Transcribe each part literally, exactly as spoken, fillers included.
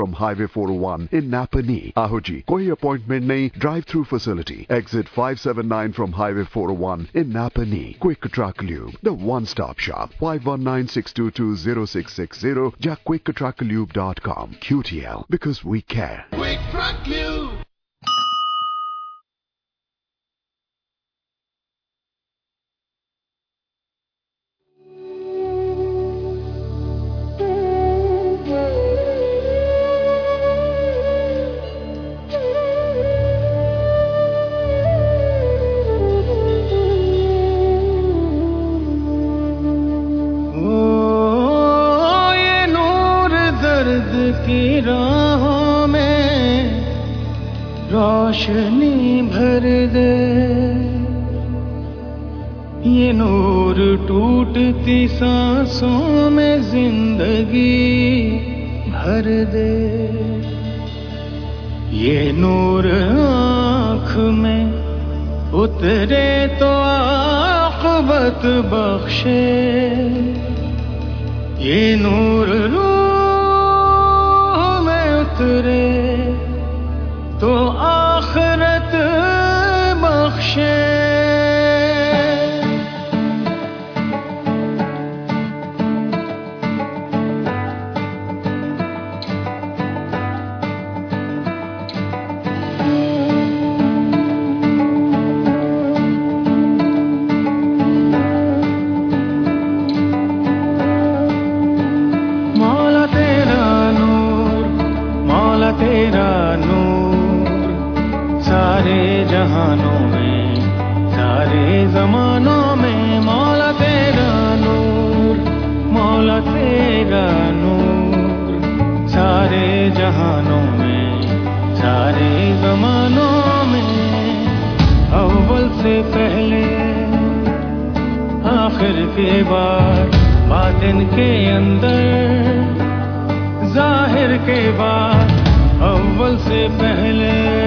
from Highway four oh one in Napanee. Ahoji, koi appointment nahi, drive-through facility. Exit five seventy-nine from Highway four oh one in Napanee. Quick Truck Lube, the one-stop shop. five one nine, six two two, zero six six zero ja quick truck lube dot com. Q T L, because we care. Quick Truck Lube. کی راہوں میں روشنی بھر دے، یہ نور ٹوٹتی سانسوں میں زندگی بھر دے، یہ نور آنکھ میں اترے تو عاقبت بخشے، یہ نور اترے تو آخرت بخشے۔ تیرا نور سارے جہانوں میں، سارے زمانوں میں، مولا تیرا نور، مولا تیرا نور سارے جہانوں میں، سارے زمانوں میں، اول سے پہلے آخر کے بعد، باطن کے اندر ظاہر کے بعد، اول سے پہلے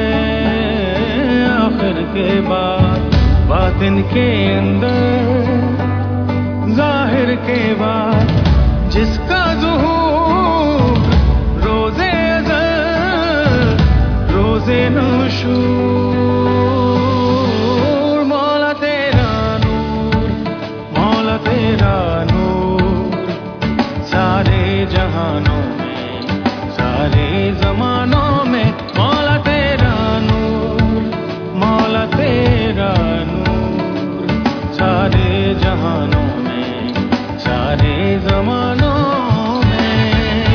آخر کے بعد، باطن کے اندر ظاہر کے بعد، جس کا ظہور روزے ازل روزے نشور، مولا تیرا نور، مولا تیرا نور سارے جہانوں میں، سارے زمانوں میں، مولا تیرا نور، مولا تیرا نور سارے جہانوں میں، سارے زمانوں میں۔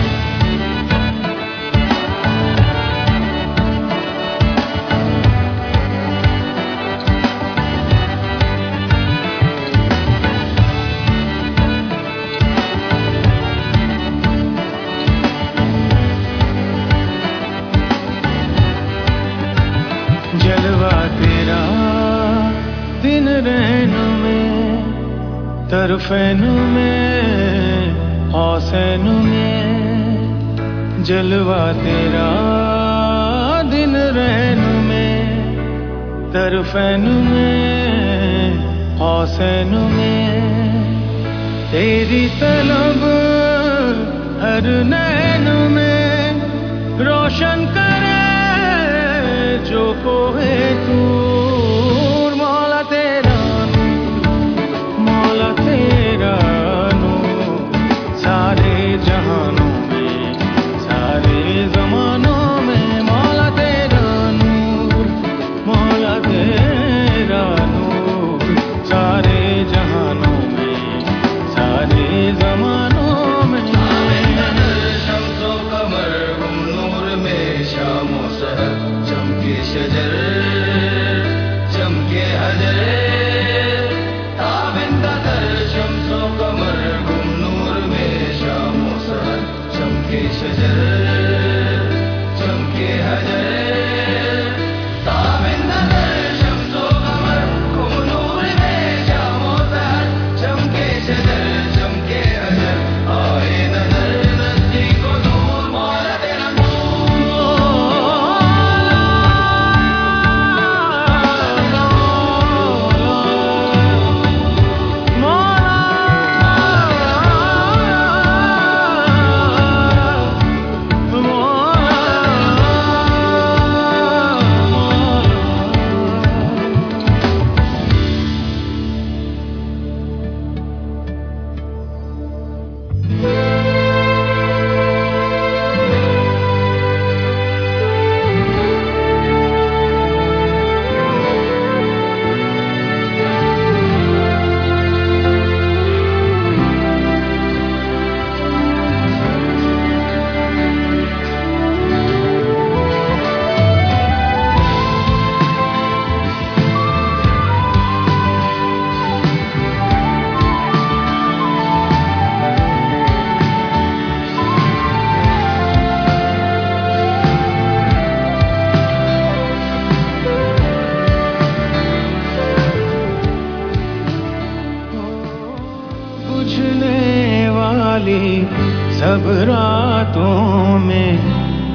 جلوہ تیرا دن رہن میں، طرفین میں، حسین میں، جلوہ تیرا دن رہن میں، طرفین میں، حسین میں، تیری طلب ہر نین میں روشن کرے جو کوہ طور، مولا تیرا نور، مولا تیرا نور سارے جہانوں میں، سارے زمانوں میں، مولا تیرا نور، مولا تیرا نور سارے جہانوں میں، سارے زمانوں میں۔ شمس و قمر ہم نور میں، شام و سحر چمکے شجر چمکے حجر، تابندہ در شمس و قمر ہم نور میں، شام و سحر چمکے شجر چمکے حجر، تابندہ در شمس و قمر ہم نور میں، شام و سحر چمکے شجر چمکے حجر، آئے نظر نزدیک و دور، مولا تیرا نور،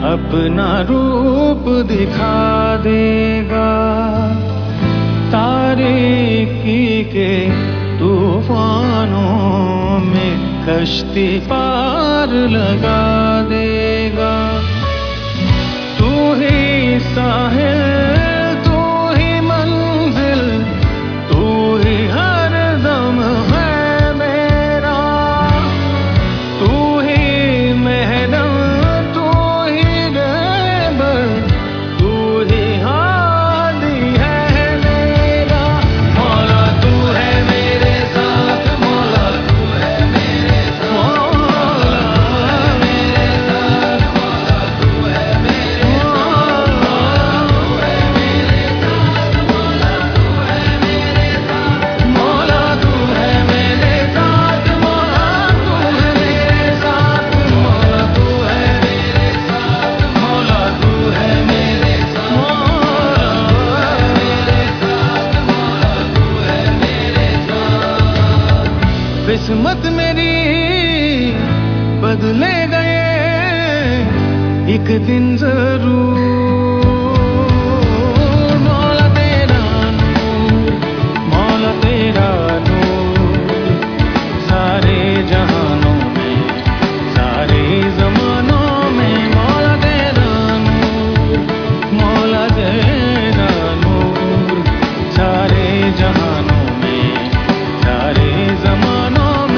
اپنا روپ دکھا دے گا. تاریکی کے طوفانوں میں کشتی پار لگا دے گا. تو ہی ساحل، تو ہی منزل، تو ہی ہر دم ہے میرا. تو ہی محرم، تو ہی رہبر، تو ہی ہادی ہے میرا. مولا تو ہے میرے ساتھ، مولا تو ہے میرے ساتھ، مولا میرے ساتھ، مولا تو ہے میرے ساتھ، مولا تو ہے میرے ساتھ، مولا تو ہے میرے ساتھ، مولا تو ہے میرے ساتھ، مولا تو ہے میرے ساتھ، مولا تو ہے میرے ساتھ. قسمت میری بدلے گئے ایک دن ضرور. مولا تیرا نور، مولا تیرا نور، سارے جہانوں میں، سارے زمانوں میں. مولا تیرا نور، مولا تیرا نور، سارے جہانوں میں، سارے زمانوں میں.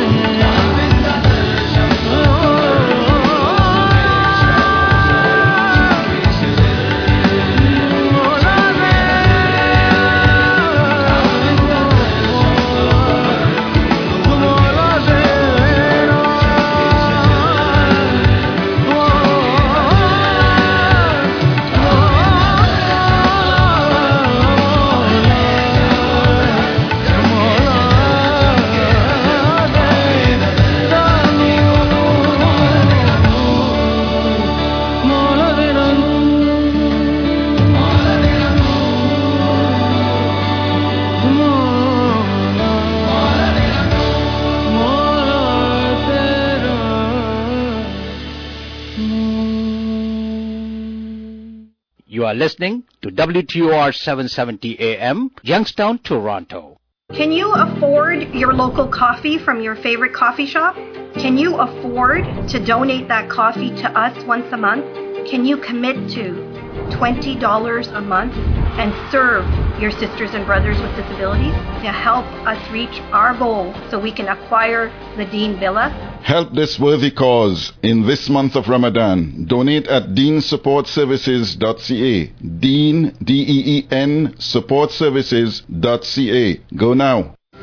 You are listening to W T O R seven seventy A M, Youngstown, Toronto. Can you afford your local coffee from your favorite coffee shop? Can you afford to donate that coffee to us once a month? Can you commit to twenty dollars a month and serve your sisters and brothers with disabilities to help us reach our goal so we can acquire the Deen Villa? Help this worthy cause in this month of Ramadan. Donate at deen support services dot c a. Deen, D E E N, support services dot c a. Go now.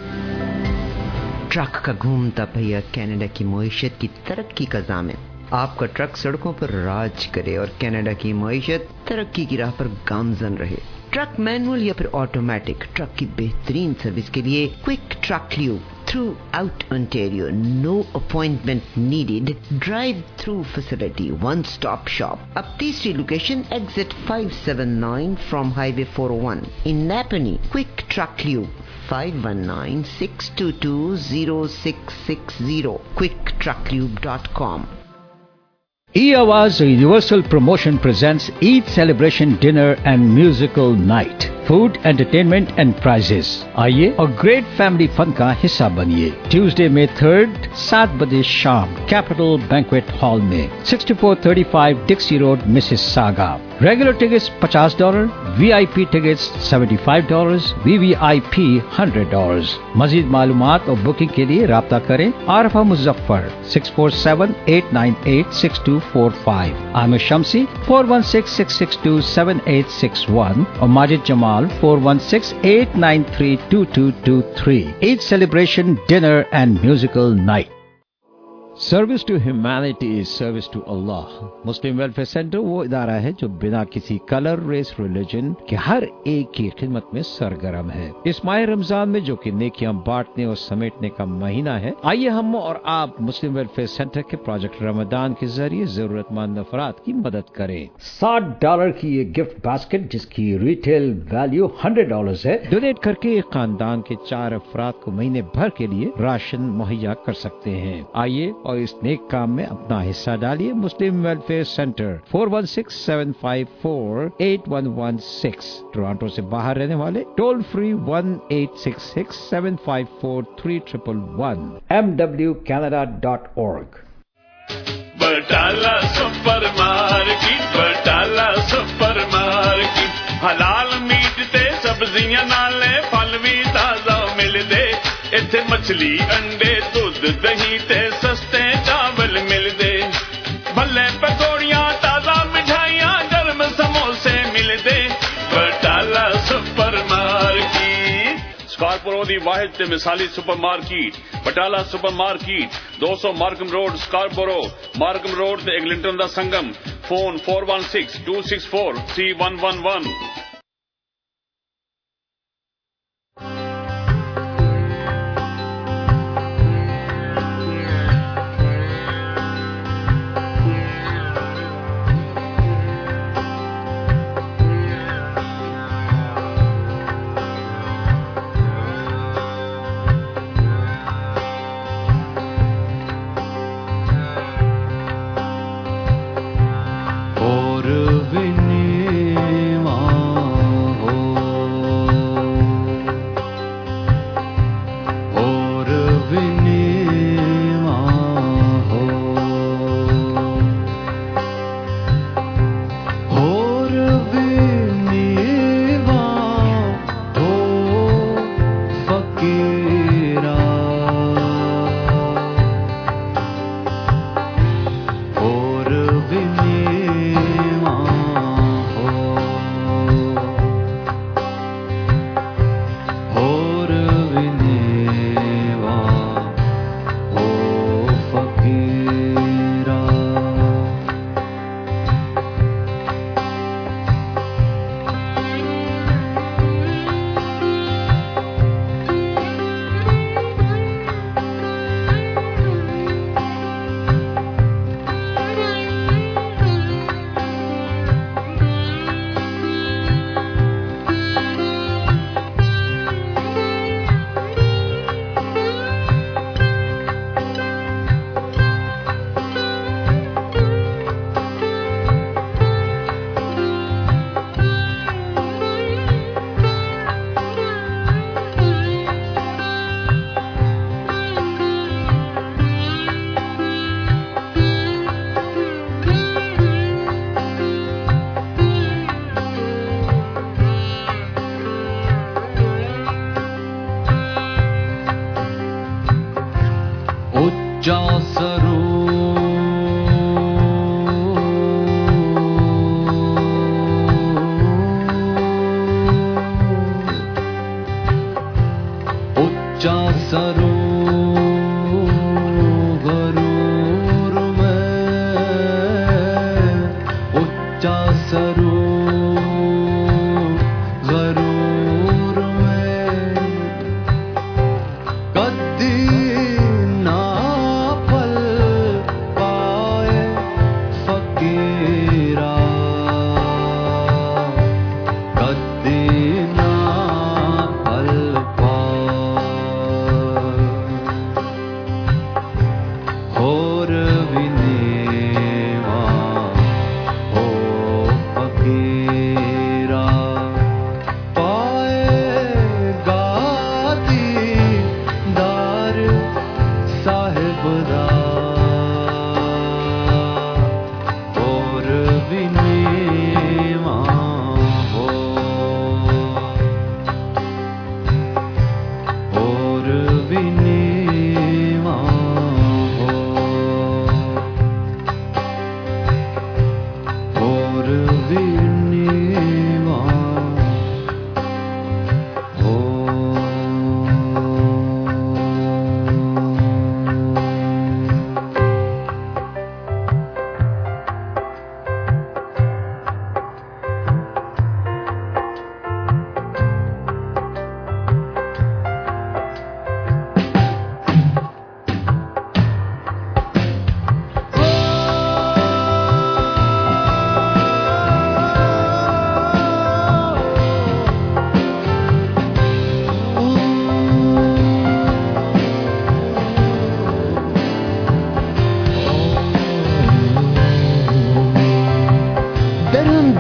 Truck کا گھومتا پہیا Canada کی معیشت کی ترقی کا ضامن. آپ کا ٹرک سڑکوں پر راج کرے اور کینیڈا کی معیشت ترقی کی راہ پر گامزن رہے. ٹرک مینول یا پھر آٹومیٹک ٹرک کی بہترین سروس کے لیے quick truck lube throughout Ontario. No appointment needed. Drive through facility. One stop shop. اب تیسری location exit five seven nine from highway four oh one in Napanee. Quick truck lube five one nine six two two zero six six zero. quick truck lube dot com. E-Awaz Universal Promotion presents Eid Celebration Dinner and Musical Night. Food entertainment and prizes. آئیے اور great family فن کا حصہ بنیے. Tuesday میں third سات بجے شام capital banquet hall میں sixty four thirty five Dixie road Mississauga. Regular tickets پچاس dollar, V I P tickets seventy five dollar, V V I P hundred dollar. مزید معلومات اور بکنگ کے لیے رابطہ کریں Arifa Muzaffar six four seven eight nine eight six two four five, Aamir Shamsi four one six six six two seven eight six one اور Majid Jamal four one six eight nine three two two two three. Eid celebration, dinner and musical night. Service to humanity is service to اللہ. Muslim welfare centre وہ ادارہ ہے جو بنا کسی colour, race, religion کے ہر ایک کی خدمت میں سرگرم ہے. اس ماہ رمضان میں جو کہ نیکیاں بانٹنے اور سمیٹنے کا مہینہ ہے، آئیے ہم اور آپ مسلم ویلفیئر سینٹر کے پروجیکٹ رمضان کے ذریعے ضرورت مند افراد کی مدد کریں. ساٹھ ڈالر کی یہ گفٹ باسکٹ جس کی ریٹیل ویلیو ہنڈریڈ ڈالر ہے، ڈونیٹ کر کے ایک خاندان کے چار افراد کو مہینے بھر کے لیے راشن مہیا کر سکتے ہیں. آئیے اور और इस नेक काम में अपना हिस्सा डालिए। Muslim welfare centre four one six seven five four eight one one six. Toronto से बाहर रहने वाले toll free one eight six six seven five four three triple one M W Canada dot org। Batala supermarket, Batala supermarket, हलाल meat ते सब्जियां नाले फल भी ताजा मिलदे। इत्थे मछली अंडे दुध दही ते सस्ते चावल मिलदे। भल्ले पकौड़ियां ताजा मिठाइयां गर्म समोसे मिलदे। बटाला सुपर मार्केट स्कारबोरो दी वाहिद ते मिसाली supermarket Batala supermarket दो सौ Markham road Scarborough, Markham road ते एग्लिंटन दा संगम। Phone four one six two six four three one one one. और विनेवा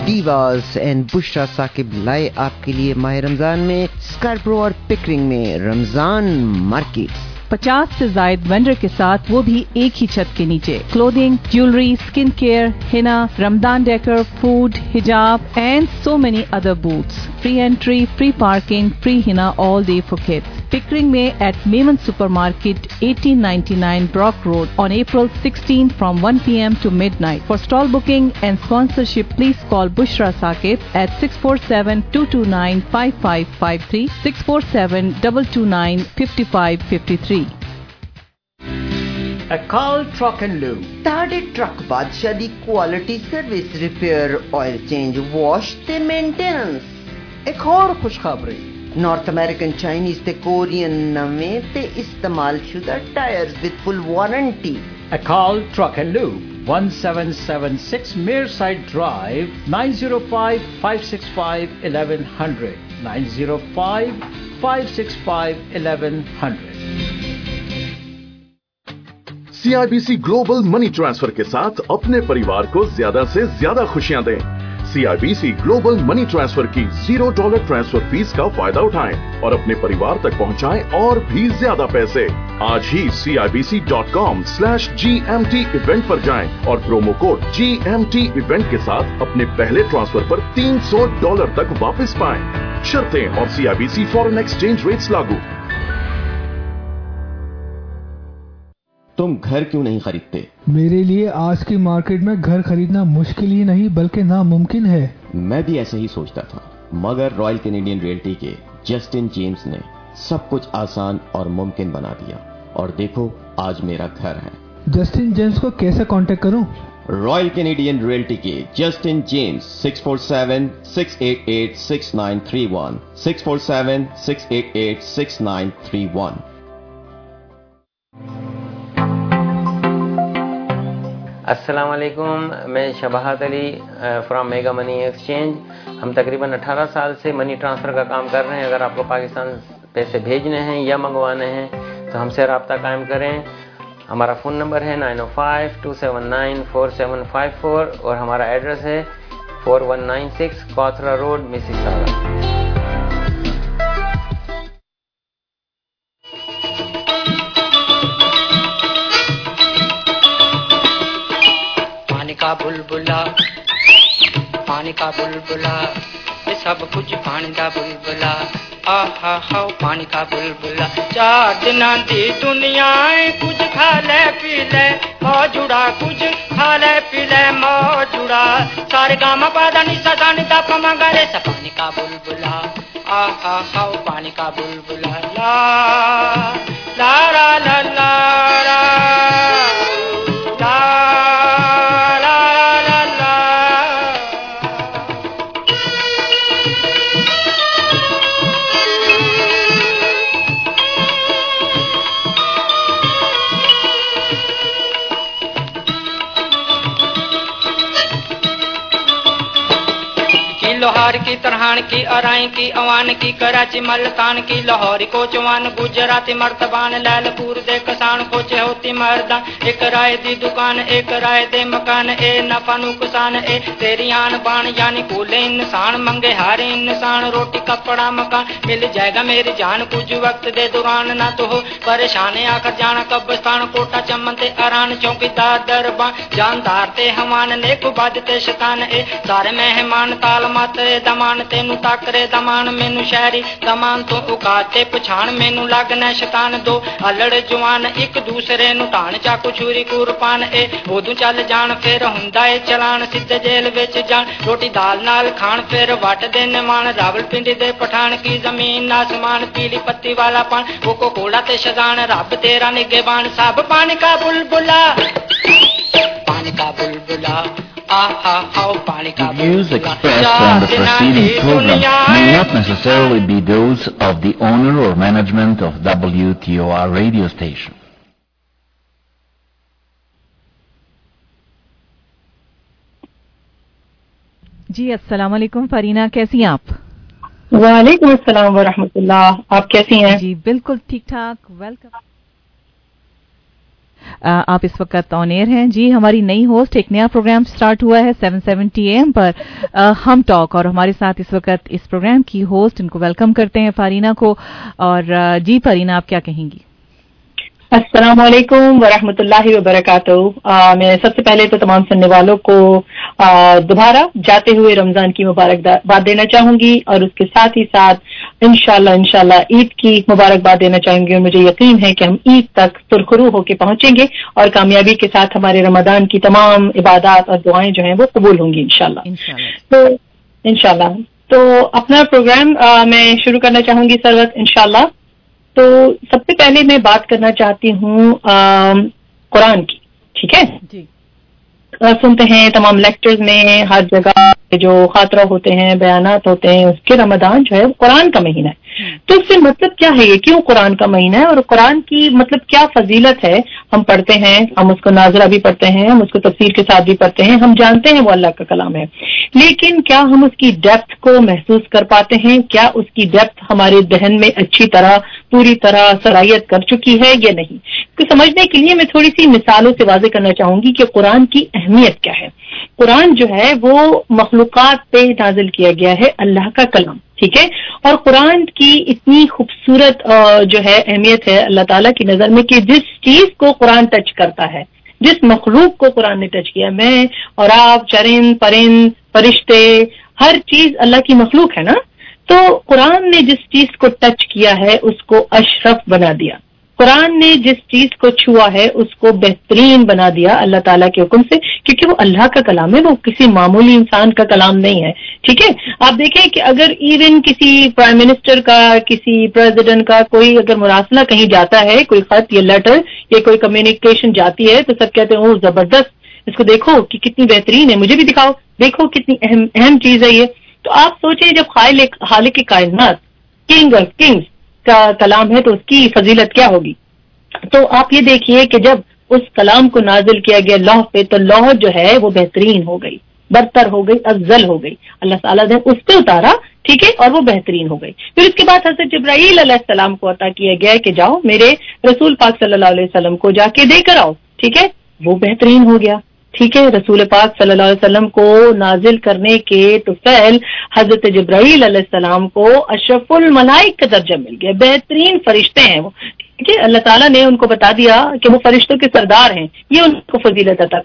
دیواز اینڈ بشرا ثاقب لائے آپ کے لیے ماہ رمضان میں اسکارپرو اور پکرنگ میں رمضان مارکیٹ. پچاس سے زائد وینڈر کے ساتھ وہ بھی ایک ہی چھت کے نیچے. Clothing, jewellery, skin care, henna, رمضان ڈیکر, فوڈ, حجاب and so many other booths. Free entry, free parking, free henna all day for kids. Pickering میں at Memon supermarket, eighteen ninety-nine Brock Road on April sixteenth from one p m to midnight. For stall booking and sponsorship, please call Bushra Saqib at six four seven, two two nine, five five five three, six four seven, two two nine, five five five three. Akal Truck and Lube. تاڑے truck بادشاہ دی quality service, repair, oil change, wash تے maintenance. ایک اور خوشخبری, North American, Chinese تے Korean نویں تے استعمال شدہ tyres with full warranty. Akal Truck and Lube, seventeen seventy-six Mearside Drive, nine oh five, five six five, eleven hundred, nine oh five, five six five, eleven hundred. C I B C global money transfer کے ساتھ اپنے پریوار کو زیادہ سے زیادہ خوشیاں دیں. C I B C global money transfer کی زیرو ڈالر ٹرانسفر فیس کا فائدہ اٹھائیں اور اپنے پریوار تک پہنچائیں اور بھی زیادہ پیسے. آج ہی C I B C dot com slash G M T event پر جائیں اور promo code G M T event کے ساتھ اپنے پہلے ٹرانسفر پر تین سو ڈالر تک واپس پائیں. شرطیں اور C I B C foreign exchange rates لاگو. تم گھر کیوں نہیں خریدتے؟ میرے لیے آج کی مارکیٹ میں گھر خریدنا مشکل ہی نہیں بلکہ ناممکن ہے. میں بھی ایسا ہی سوچتا تھا, مگر رائل کینیڈین ریئلٹی کے جسٹن جیمز نے سب کچھ آسان اور ممکن بنا دیا, اور دیکھو آج میرا گھر ہے. جسٹن جیمز کو کیسے کانٹیکٹ کروں؟ رائل کینیڈین ریئلٹی کے Justin James, six four seven, six eight eight, six nine three one, six four seven, six eight eight, six nine three one. السلام علیکم, میں Shabahat Ali from Mega Money Exchange. ہم تقریباً اٹھارہ سال سے منی ٹرانسفر کا کام کر رہے ہیں. اگر آپ کو پاکستان پیسے بھیجنے ہیں یا منگوانے ہیں تو ہم سے رابطہ قائم کریں. ہمارا فون نمبر ہے nine O five, two seven nine, four seven five four اور ہمارا ایڈریس ہے فور ون نائن سکس کوتھرا روڈ, مسیساگا. پانی کا بلبلا, پانی کا بلبلا, یہ سب کچھ پانی کا بلبلا. آہا ہاؤ پانی کا بلبلا. چار دناں دی دنیا کچھ کھا لے پی لے موجوڑا, کچھ کھا لے پی لے موجوڑا. سارے گاما پادا نی سا دانی دا پما گارے سا پانی کا بلبلا. آہا ہاؤ پانی کا بلبلا. لا لا لا لا لا لا لوہار کی ترہان کی ارائیں کی اوان کی کراچی ملتان کی لاہوری کوچوان گجراتی مرتبان لیل پور دے کسان کوچے ہوتی مردان. ایک رائے دی دکان ایک رائے دے مکان, اے نفع نقصان اے تیری آن بان یعنی کولے انسان منگے ہارے انسان. روٹی کپڑا مکان مل جائے گا میری جان کچھ وقت دے دوران, نہ تو ہو پریشان آخر جانا قبرستان. کوٹا چمن تے اران چوکی دار دربان جاندار تے ہمان نیک بد تے شیطان اے سارے مہمان تالمات دمان تینو تاکرے دمان مینو شہری دمان تو اکاتے پچھان مینو لگنا شیطان. دو الڑ جوان ایک دوسرے نو ٹان چاکو چھری قربان اے ادو چل جان پھر ہوندا اے چلان سیدھے جیل وچ جان. روٹی دال نال کھان پھر وٹ دینے مان راول پنڈی دے پٹھان کی زمین آسمان پیلی پتی والا پان کوکو کولا تے شزان رب تیرا نگہبان. سب پانی کا بلبلا, پانی کا بلبلا. The views expressed on the preceding program may not necessarily be those of the owner or management of W T O R radio station. جی السلام علیکم فرینا, کیسی ہیں آپ؟ وعلیکم السلام ورحمۃ اللہ, آپ کیسی ہیں؟ جی بالکل ٹھیک ٹھاک, ویلکم. आप इस वक्त ऑन एयर हैं जी। हमारी नई होस्ट, एक नया प्रोग्राम स्टार्ट हुआ है सेवन सेवेंटी ए एम पर, आ, हम टॉक, और हमारे साथ इस वक्त इस प्रोग्राम की होस्ट, इनको वेलकम करते हैं फारीना को। और आ, जी फारीना, आप क्या कहेंगी? अस्सलाम वालेकुम वरहमतुल्लाहि वबरकातुहू। मैं सबसे पहले तो तमाम सुनने वालों को दोबारा जाते हुए रमजान की मुबारकबाद देना चाहूंगी, और उसके साथ ही साथ इंशाल्लाह इंशाल्लाह ईद की मुबारकबाद देना चाहूंगी। और मुझे यकीन है कि हम ईद तक सुरखरू होकर पहुंचेंगे और कामयाबी के साथ हमारे रमजान की तमाम इबादत और दुआएं जो हैं वो कबूल होंगी इंशाल्लाह। तो इंशाल्लाह तो अपना प्रोग्राम आ, मैं शुरू करना चाहूंगी सरवत इंशाल्लाह। तो सबसे पहले मैं बात करना चाहती हूँ कुरान की, ठीक है जी। सुनते हैं तमाम लेक्चर्स में हर जगह जो खातरा होते हैं, बयानात होते हैं, उसके रमजान जो है कुरान का महीना है। तो इससे मतलब क्या है, ये क्यों कुरान का महीना है और कुरान की मतलब क्या फजीलत है? हम पढ़ते हैं, हम उसको नाजरा भी पढ़ते हैं, हम उसको तफसीर के साथ भी पढ़ते हैं, हम जानते हैं वो अल्लाह का कलाम है, लेकिन क्या हम उसकी डेप्थ को महसूस कर पाते हैं? क्या उसकी डेप्थ हमारे जहन में अच्छी तरह पूरी तरह सरायत कर चुकी है या नहीं? तो समझने के लिए मैं थोड़ी सी मिसालों से वाज़ेह करना चाहूंगी कि कुरान की अहमियत क्या है। कुरान जो है वो मखलूकात पे नाजिल किया गया है, अल्लाह का कलाम, ठीक है। और कुरान की इतनी खूबसूरत जो है अहमियत है अल्लाह ताला की नजर में कि जिस चीज को कुरान टच करता है, जिस मखलूक को कुरान ने टच किया, मैं और आप, चरिंद परिंद फरिश्ते, हर चीज अल्लाह की मखलूक है ना। तो कुरान ने जिस चीज को टच किया है उसको अशरफ बना दिया। कुरान ने जिस चीज को छुआ है उसको बेहतरीन बना दिया अल्लाह ताला के हुक्म से, क्योंकि वो अल्लाह का कलाम है, वो किसी मामूली इंसान का कलाम नहीं है, ठीक है। आप देखें कि अगर इवन किसी प्राइम मिनिस्टर का, किसी प्रेसिडेंट का कोई अगर मुरासला कहीं जाता है, कोई खत या लेटर या कोई कम्युनिकेशन जाती है, तो सब कहते हैं ओ जबरदस्त, इसको देखो कि कितनी बेहतरीन है, मुझे भी दिखाओ, देखो कितनी अहम अहम चीज है ये। तो आप सोचें जब खालिक खालिक कायनात, किंग ऑफ किंग्स का कलाम है तो उसकी फजीलत क्या होगी। तो आप ये देखिए कि जब उस कलाम को नाजिल किया गया लौह पे, तो लौह जो है वो बेहतरीन हो गई, बरतर हो गई, अफजल हो गई, अल्लाह ताला ने उस पे उतारा, ठीक है, और वो बेहतरीन हो गई। फिर उसके बाद हज़रत जिब्राईल अलैहिस्सलाम को अता किया गया कि जाओ मेरे रसूल पाक सल्लल्लाहु अलैहि वसल्लम को जाके देकर आओ, ठीक है, वो बेहतरीन हो गया, ठीक है। रसूल पाक सल्लल्लाहु अलैहि वसल्लम को नाजिल करने के तुफैल हजरत जिब्राईल अलैहिस्सलाम को अशरफुल मलाइक का दर्जा मिल गया, बेहतरीन फरिश्ते हैं वो, ठीक है। अल्लाह ताला ने उनको बता दिया कि वो फरिश्तों के सरदार हैं, ये उनको फजीलत अता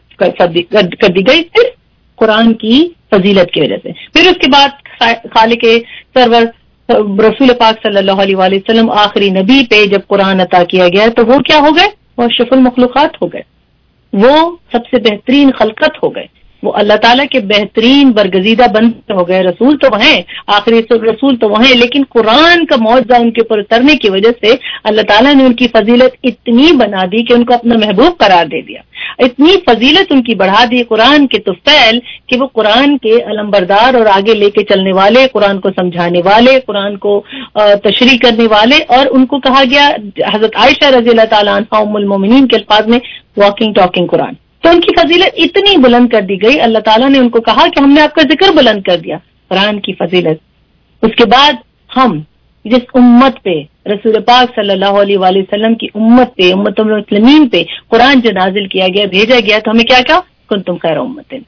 कर दी गई सिर्फ कुरान की फजीलत की वजह से। फिर उसके बाद खालिक सरवर रसूल पाक सल्लल्लाहु अलैहि वसल्लम आखिरी नबी पे जब कुरान अता किया गया तो वो क्या हो गए, वो अशरफुल मखलूकात हो गए, वो सबसे बेहतरीन खलकत हो गए, वो अल्लाह ताला के बेहतरीन बरगजीदा बंदे हो गए। रसूल तो वह हैं, आखिरी रसूल तो वह हैं, लेकिन कुरान का मौजज़ा उनके ऊपर उतरने की वजह से अल्लाह ताला ने उनकी फजीलत इतनी बना दी कि उनको अपना महबूब करार दे दिया, इतनी फजीलत उनकी बढ़ा दी कुरान के तुफैल कि वो कुरान के अलमबरदार और आगे लेके चलने वाले, कुरान को समझाने वाले, कुरान को तशरीह करने वाले, और उनको कहा गया हजरत आयशा रज़ी अल्लाह ताला अन्हा उम्मुल मोमिनीन के अल्फाज में वॉकिंग टॉकिंग कुरान। तो उनकी फजीलत इतनी बुलंद कर दी गई, अल्लाह ताला ने उनको कहा कि हमने आपका जिक्र बुलंद कर दिया, कुरान की फजीलत। उसके बाद हम जिस उम्मत पे, रसूल पाक सल्लल्लाहु अलैहि वसल्लम की उम्मत पे, उम्मतुल मुस्लिमीन पे कुरान जो नाजिल किया गया, भेजा गया, तो हमें क्या कहा, कुंतुम खैर उम्मतिन,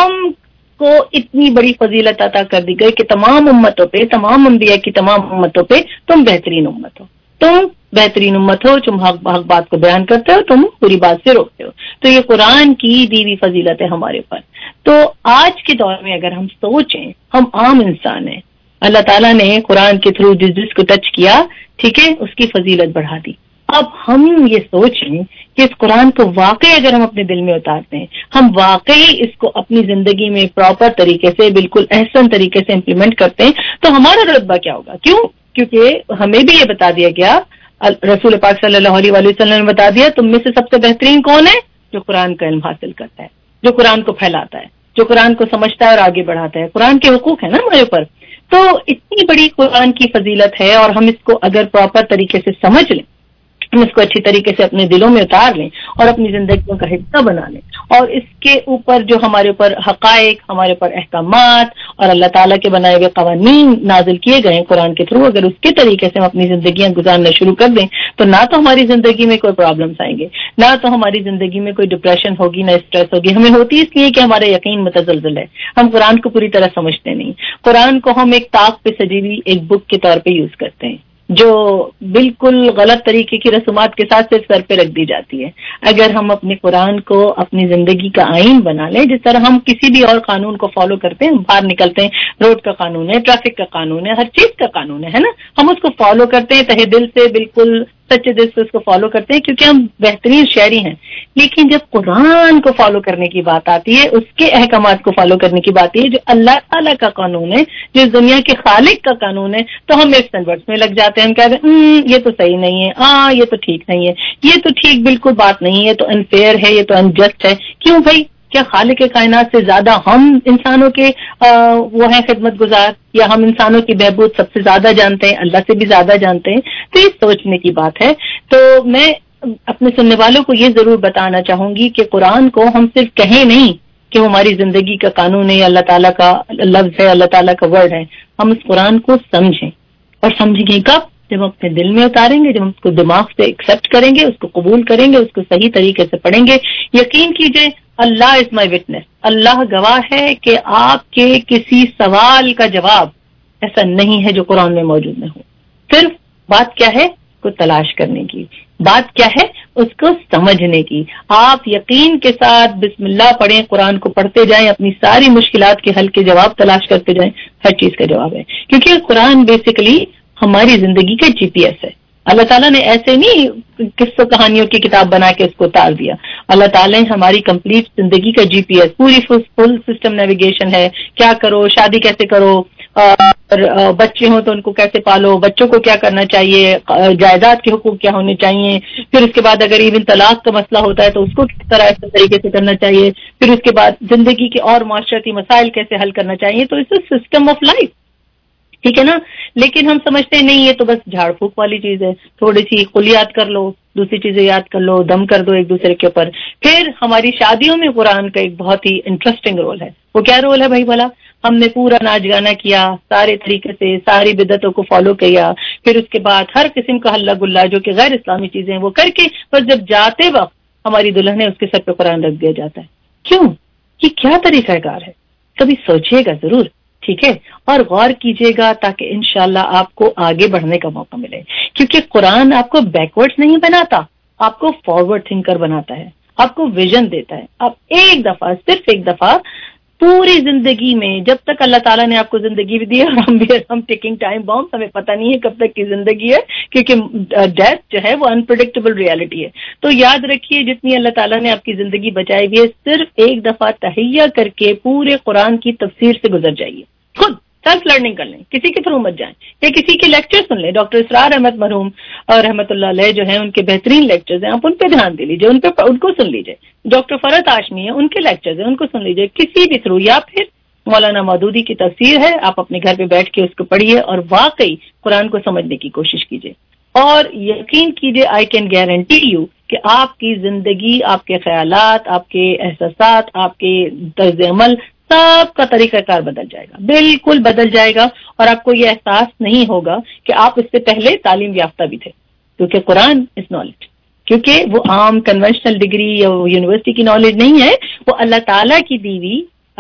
हमको इतनी बड़ी फजीलत अता कर दी गई कि तमाम उम्मतों पे, तमाम अंबिया की तमाम उम्मतों पे तुम बेहतरीन उम्मत हो, तुम बेहतरीन उम्मत हो, तुम हक हक बात को बयान करते हो, तुम पूरी बात से रोकते हो। तो ये कुरान की दी हुई फजीलत है हमारे ऊपर। तो आज के दौर में अगर हम सोचें, हम आम इंसान हैं, अल्लाह ताला ने कुरान के थ्रू जिस जिसको टच किया, ठीक है, उसकी फजीलत बढ़ा दी। अब हम ये सोचें कि इस कुरान को वाकई अगर हम अपने दिल में उतारते हैं, हम वाकई इसको अपनी जिंदगी में प्रॉपर तरीके से, बिल्कुल एहसन तरीके से इम्प्लीमेंट करते हैं, तो हमारा रुतबा क्या होगा। क्यों? क्योंकि हमें भी ये बता दिया गया, रसूल पाक सल्लल्लाहु अलैहि वसल्लम ने बता दिया, तुम में से सबसे बेहतरीन कौन है, जो कुरान का इल्म हासिल करता है, जो कुरान को फैलाता है, जो कुरान को समझता है और आगे बढ़ाता है। कुरान के हुकूक है ना हमारे ऊपर। तो इतनी बड़ी कुरान की फजीलत है, और हम इसको अगर प्रॉपर तरीके से समझ लें, हम इसको अच्छी तरीके से अपने दिलों में उतार लें और अपनी जिंदगियों का हिस्सा बना लें, और इसके ऊपर जो हमारे ऊपर हकायक, हमारे ऊपर अहकामात اور اللہ تعالیٰ کے بنائے ہوئے قوانین نازل کیے گئے قرآن کے تھرو، اگر اس کے طریقے سے ہم اپنی زندگیاں گزارنا شروع کر دیں تو نہ تو ہماری زندگی میں کوئی پرابلمس آئیں گے، نہ تو ہماری زندگی میں کوئی ڈپریشن ہوگی، نہ اسٹریس ہوگی. ہمیں ہوتی اس لیے کہ ہمارا یقین متزلزل ہے، ہم قرآن کو پوری طرح سمجھتے نہیں. قرآن کو ہم ایک طاق پہ سجی ہوئی ایک بک کے طور پہ یوز کرتے ہیں جو بالکل غلط طریقے کی رسومات کے ساتھ صرف سر پہ رکھ دی جاتی ہے. اگر ہم اپنے قرآن کو اپنی زندگی کا آئین بنا لیں، جس طرح ہم کسی بھی اور قانون کو فالو کرتے ہیں، ہم باہر نکلتے ہیں، روڈ کا قانون ہے، ٹریفک کا قانون ہے، ہر چیز کا قانون ہے نا، ہم اس کو فالو کرتے ہیں تہہ دل سے، بالکل سچے دل سے اس کو فالو کرتے ہیں کیونکہ ہم بہترین شہری ہیں. لیکن جب قرآن کو فالو کرنے کی بات آتی ہے، اس کے احکامات کو فالو کرنے کی بات ہے جو اللہ تعالیٰ کا قانون ہے، جو اس دنیا کے خالق کا قانون ہے، تو ہم ایک سنورٹس میں لگ جاتے ہیں. ہم کہتے ہیں یہ تو صحیح نہیں ہے، ہاں یہ تو ٹھیک نہیں ہے، یہ تو ٹھیک بالکل بات نہیں ہے، تو انفیئر ہے، یہ تو انجسٹ ہے. کیوں بھائی؟ کیا خالق کائنات سے زیادہ ہم انسانوں کے وہ ہیں خدمت گزار، یا ہم انسانوں کی بہبود سب سے زیادہ جانتے ہیں، اللہ سے بھی زیادہ جانتے ہیں؟ تو یہ سوچنے کی بات ہے. تو میں اپنے سننے والوں کو یہ ضرور بتانا چاہوں گی کہ قرآن کو ہم صرف کہیں نہیں کہ وہ ہماری زندگی کا قانون ہے، اللہ تعالیٰ کا لفظ ہے، اللہ تعالیٰ کا ورڈ ہے. ہم اس قرآن کو سمجھیں، اور سمجھیں گے کب؟ جب ہم اپنے دل میں اتاریں گے، جب ہم اس کو دماغ سے ایکسپٹ کریں گے، اس کو قبول کریں گے، اس کو صحیح طریقے سے پڑھیں گے. یقین کیجئے اللہ از مائی وٹنس، اللہ گواہ ہے کہ آپ کے کسی سوال کا جواب ایسا نہیں ہے جو قرآن میں موجود نہ ہو. صرف بات کیا ہے؟ کو تلاش کرنے کی. بات کیا ہے؟ اس کو سمجھنے کی. آپ یقین کے ساتھ بسم اللہ پڑھیں، قرآن کو پڑھتے جائیں، اپنی ساری مشکلات کے حل کے جواب تلاش کرتے جائیں، ہر چیز کا جواب ہے. کیونکہ قرآن بیسیکلی ہماری زندگی کا جی پی ایس ہے. اللہ تعالیٰ نے ایسے نہیں قصوں کہانیوں کی کتاب بنا کے اس کو اتار دیا. اللہ تعالیٰ نے ہماری کمپلیٹ زندگی کا جی پی ایس، پوری فل سسٹم نیویگیشن ہے. کیا کرو، شادی کیسے کرو، اور بچے ہوں تو ان کو کیسے پالو، بچوں کو کیا کرنا چاہیے، جائیداد کے حقوق کیا ہونے چاہیے، پھر اس کے بعد اگر ایون طلاق کا مسئلہ ہوتا ہے تو اس کو کس طرح ایسے طریقے سے کرنا چاہیے، پھر اس کے بعد زندگی کے اور معاشرتی مسائل کیسے حل کرنا چاہیے. تو اس سسٹم آف لائف، ٹھیک ہے نا. لیکن ہم سمجھتے ہیں نہیں یہ تو بس جھاڑ پھونک والی چیز ہے، تھوڑی سی قل یاد کر لو، دوسری چیزیں یاد کر لو، دم کر دو ایک دوسرے کے اوپر. پھر ہماری شادیوں میں قرآن کا ایک بہت ہی انٹرسٹنگ رول ہے. وہ کیا رول ہے بھائی بھلا؟ ہم نے پورا ناچ گانا کیا، سارے طریقے سے ساری بدعتوں کو فالو کیا، پھر اس کے بعد ہر قسم کا ہلا گلا جو کہ غیر اسلامی چیزیں وہ کر کے بس جب جاتے وقت ہماری دلہن ہے اس کے سر پہ قرآن رکھ دیا جاتا ہے. کیوں؟ یہ کیا طریقہ کار ہے؟ کبھی سوچیے گا ضرور، ٹھیک ہے، اور غور کیجیے گا تاکہ انشاءاللہ آپ کو آگے بڑھنے کا موقع ملے. کیونکہ قرآن آپ کو بیکورڈ نہیں بناتا، آپ کو فارورڈ تھنکر بناتا ہے، آپ کو ویژن دیتا ہے. آپ ایک دفعہ، صرف ایک دفعہ پوری زندگی میں، جب تک اللہ تعالیٰ نے آپ کو زندگی بھی دی ہے، اور ہم بھی ہم ٹیکنگ ٹائم بام، ہمیں پتہ نہیں ہے کب تک کی زندگی ہے، کیونکہ ڈیتھ جو ہے وہ انپریڈکٹیبل ریالٹی ہے. تو یاد رکھیے جتنی اللہ تعالیٰ نے آپ کی زندگی بچائی ہوئی ہے، صرف ایک دفعہ تہیہ کر کے پورے قرآن کی تفسیر سے گزر جائیے. خود سیلف لرننگ کر لیں، کسی کے تھرو مت جائیں، یا کسی کے لیکچر سن لیں. ڈاکٹر اسرار احمد مرحوم اور رحمۃ اللہ علیہ جو ہیں ان کے بہترین لیکچرز ہیں، آپ ان پہ دھیان دے لیجیے، ان پہ ان کو سن لیجیے. ڈاکٹر فرحت ہاشمی ہے، ان کے لیکچرز ہیں، ان کو سن لیجیے کسی بھی تھرو. یا پھر مولانا مودودی کی تفسیر ہے، آپ اپنے گھر پہ بیٹھ کے اس کو پڑھیے اور واقعی قرآن کو سمجھنے کی کوشش کیجیے. اور یقین کیجیے، آئی کین گارنٹی یو کہ آپ کی زندگی، آپ کے خیالات، آپ کے احساسات، آپ کے طرز عمل، سب کا طریقہ کار بدل جائے گا، بالکل بدل جائے گا. اور آپ کو یہ احساس نہیں ہوگا کہ آپ اس سے پہلے تعلیم یافتہ بھی تھے، کیونکہ قرآن از نالج. کیونکہ وہ عام کنونشنل ڈگری یا یونیورسٹی کی نالج نہیں ہے، وہ اللہ تعالیٰ کی دی ہوئی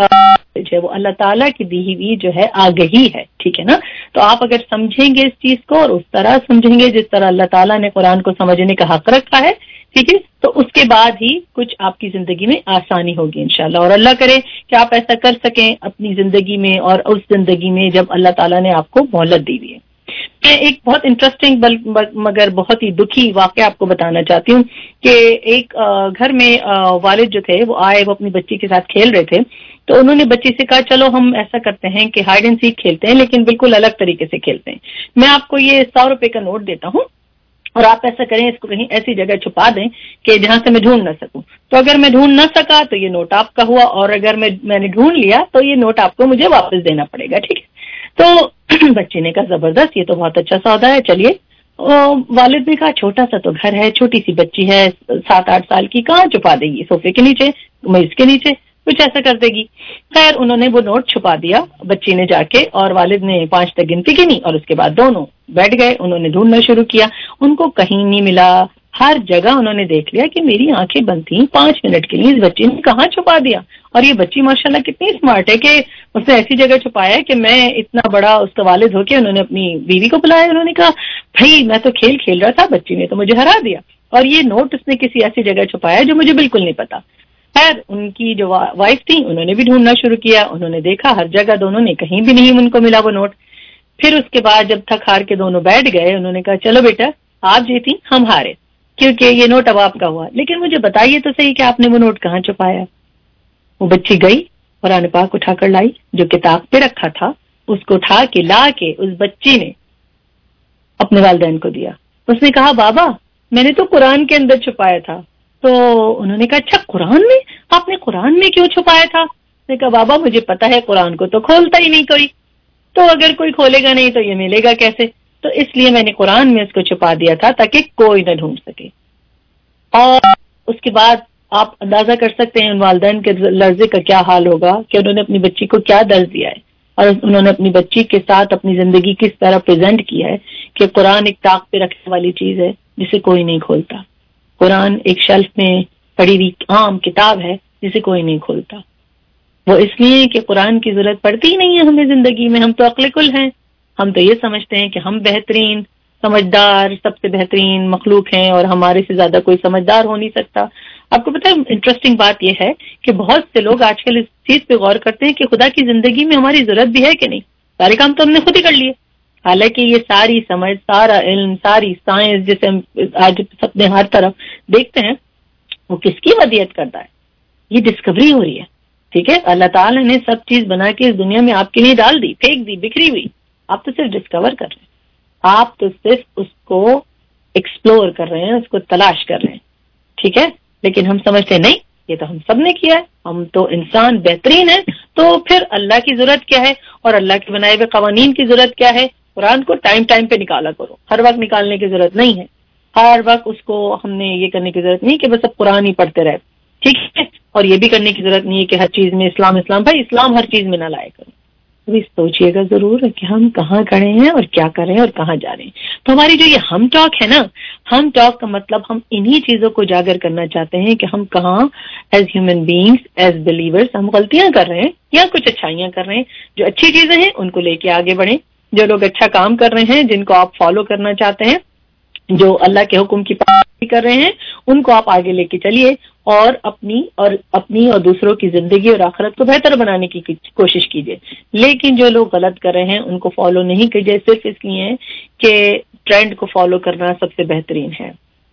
ہے، وہ اللہ تعالیٰ کی دی ہوئی جو ہے آگہی ہے. ٹھیک ہے نا. تو آپ اگر سمجھیں گے اس چیز کو اور اس طرح سمجھیں گے جس طرح اللہ تعالیٰ نے قرآن کو سمجھنے کا حق رکھا ہے، ٹھیک ہے، تو اس کے بعد ہی کچھ آپ کی زندگی میں آسانی ہوگی انشاءاللہ. اور اللہ کرے کہ آپ ایسا کر سکیں اپنی زندگی میں، اور اس زندگی میں جب اللہ تعالیٰ نے آپ کو مہلت دی ہوئی ہے. میں ایک بہت انٹرسٹنگ مگر بہت ہی دکھی واقعہ آپ کو بتانا چاہتی ہوں کہ ایک گھر میں والد جو تھے وہ آئے، وہ اپنی بچی کے ساتھ کھیل رہے تھے. تو انہوں نے بچی سے کہا چلو ہم ایسا کرتے ہیں کہ ہائیڈ اینڈ سیک کھیلتے ہیں، لیکن بالکل الگ طریقے سے کھیلتے ہیں. میں آپ کو یہ سو روپے کا نوٹ دیتا ہوں اور آپ ایسا کریں، اس کو کہیں ایسی جگہ چھپا دیں کہ جہاں سے میں ڈھونڈ نہ سکوں. تو اگر میں ڈھونڈ نہ سکا تو یہ نوٹ آپ کا ہوا، اور اگر میں میں نے ڈھونڈ لیا تو یہ نوٹ آپ کو مجھے واپس دینا پڑے گا. ٹھیک ہے. تو بچے نے کہا زبردست، یہ تو بہت اچھا سودا ہے، چلیے. والد نے کہا چھوٹا سا تو گھر ہے، چھوٹی سی بچی ہے سات آٹھ سال کی، کہاں چھپا دے گی؟ صوفے کے نیچے، میز کے نیچے. کچھ ایسا کر دے گی. خیر انہوں نے وہ نوٹ چھپا دیا بچی نے جا کے, اور والد نے پانچ تک گنتی گنی اور اس کے بعد دونوں بیٹھ گئے. انہوں نے ڈھونڈنا شروع کیا, ان کو کہیں نہیں ملا. ہر جگہ انہوں نے دیکھ لیا کہ میری آنکھیں بند تھیں پانچ منٹ کے لیے, اس بچی نے کہاں چھپا دیا. اور یہ بچی ماشاءاللہ کتنی اسمارٹ ہے کہ اس نے ایسی جگہ چھپایا کہ میں اتنا بڑا اس کا والد ہو کے انہوں نے اپنی بیوی کو بلایا. انہوں نے کہا بھائی میں تو کھیل کھیل رہا تھا, بچی نے تو مجھے ہرا دیا, اور یہ نوٹ اس نے کسی ایسی جگہ چھپایا جو مجھے بالکل نہیں پتا. خیر ان کی جو وائف تھی انہوں نے بھی ڈھونڈنا شروع کیا. انہوں نے دیکھا ہر جگہ دونوں نے, کہیں بھی نہیں ان کو ملا وہ نوٹ. پھر اس کے بعد جب تھک ہار کے دونوں بیٹھ گئے, انہوں نے کہا چلو بیٹا آپ جیتی ہم ہارے, کیونکہ یہ نوٹ اب آپ کا ہوا, لیکن مجھے بتائیے تو صحیح کہ آپ نے وہ نوٹ کہاں چھپایا. وہ بچی گئی قرآن پاک اٹھا کر لائی جو کتاب پہ رکھا تھا, اس کو اٹھا کے لا کے اس بچی نے اپنے والدین کو دیا. اس نے کہا بابا میں نے تو قرآن کے اندر چھپایا تھا. تو انہوں نے کہا اچھا قرآن میں, آپ نے قرآن میں کیوں چھپایا تھا؟ اس نے کہا بابا مجھے پتا ہے قرآن کو تو کھولتا ہی نہیں کوئی, تو اگر کوئی کھولے گا نہیں تو یہ ملے گا کیسے, تو اس لیے میں نے قرآن میں اس کو چھپا دیا تھا تاکہ کوئی نہ ڈھونڈ سکے. اور اس کے بعد آپ اندازہ کر سکتے ہیں ان والدین کے لرزے کا کیا حال ہوگا کہ انہوں نے اپنی بچی کو کیا درس دیا ہے, اور انہوں نے اپنی بچی کے ساتھ اپنی زندگی کس طرح پریزنٹ کیا ہے کہ قرآن ایک طاق پہ رکھنے والی چیز ہے جسے کوئی نہیں کھولتا. قرآن ایک شیلف میں پڑی ہوئی عام کتاب ہے جسے کوئی نہیں کھولتا. وہ اس لیے کہ قرآن کی ضرورت پڑتی ہی نہیں ہے ہمیں زندگی میں. ہم تو عقل کل ہیں, ہم تو یہ سمجھتے ہیں کہ ہم بہترین سمجھدار سب سے بہترین مخلوق ہیں اور ہمارے سے زیادہ کوئی سمجھدار ہو نہیں سکتا. آپ کو پتہ ہے انٹرسٹنگ بات یہ ہے کہ بہت سے لوگ آج کل اس چیز پہ غور کرتے ہیں کہ خدا کی زندگی میں ہماری ضرورت بھی ہے کہ نہیں, سارے کام تو ہم نے خود ہی کر لیے. حالانکہ یہ ساری سمجھ, سارا علم, ساری سائنس جسے ہم آج اپنے ہر طرف دیکھتے ہیں وہ کس کی ودیت کرتا ہے؟ یہ ڈسکوری ہو رہی ہے. ٹھیک ہے, اللہ تعالیٰ نے سب چیز بنا کے اس دنیا میں آپ کے لیے ڈال دی, پھینک دی, بکھری ہوئی. آپ تو صرف ڈسکور کر رہے ہیں, آپ تو صرف اس کو ایکسپلور کر رہے ہیں, اس کو تلاش کر رہے ہیں. ٹھیک ہے, لیکن ہم سمجھتے نہیں یہ تو ہم سب نے کیا ہے, ہم تو انسان بہترین ہیں, تو پھر اللہ کی ضرورت کیا ہے اور اللہ کے بنائے ہوئے قوانین کی ضرورت کیا ہے؟ قرآن کو ٹائم ٹائم پہ نکالا کرو, ہر وقت نکالنے کی ضرورت نہیں ہے. ہر وقت اس کو ہم نے یہ کرنے کی ضرورت نہیں کہ بس اب قرآن ہی پڑھتے رہے. ٹھیک ہے, اور یہ بھی کرنے کی ضرورت نہیں ہے کہ ہر چیز میں اسلام اسلام. بھائی اسلام ہر چیز میں نہ لائے کرو. ابھی سوچئے گا ضرور کہ ہم کہاں کھڑے ہیں اور کیا کر رہے ہیں اور کہاں جا رہے ہیں. تو ہماری جو یہ ہم ٹاک ہے نا, ہم ٹاک کا مطلب ہم انہی چیزوں کو اجاگر کرنا چاہتے ہیں کہ ہم کہاں as human beings, as believers ہم غلطیاں کر رہے ہیں یا کچھ اچھائیاں کر رہے ہیں. جو اچھی چیزیں ہیں ان کو لے کے آگے بڑھیں, جو لوگ اچھا کام کر رہے ہیں جن کو آپ فالو کرنا چاہتے ہیں, جو اللہ کے حکم کی پابندی کر رہے ہیں ان کو آپ آگے لے کے چلیے, اور اپنی اور اپنی اور دوسروں کی زندگی اور آخرت کو بہتر بنانے کی کوشش کیجیے. لیکن جو لوگ غلط کر رہے ہیں ان کو فالو نہیں کیجیے صرف اس لیے کہ ٹرینڈ کو فالو کرنا سب سے بہترین ہے.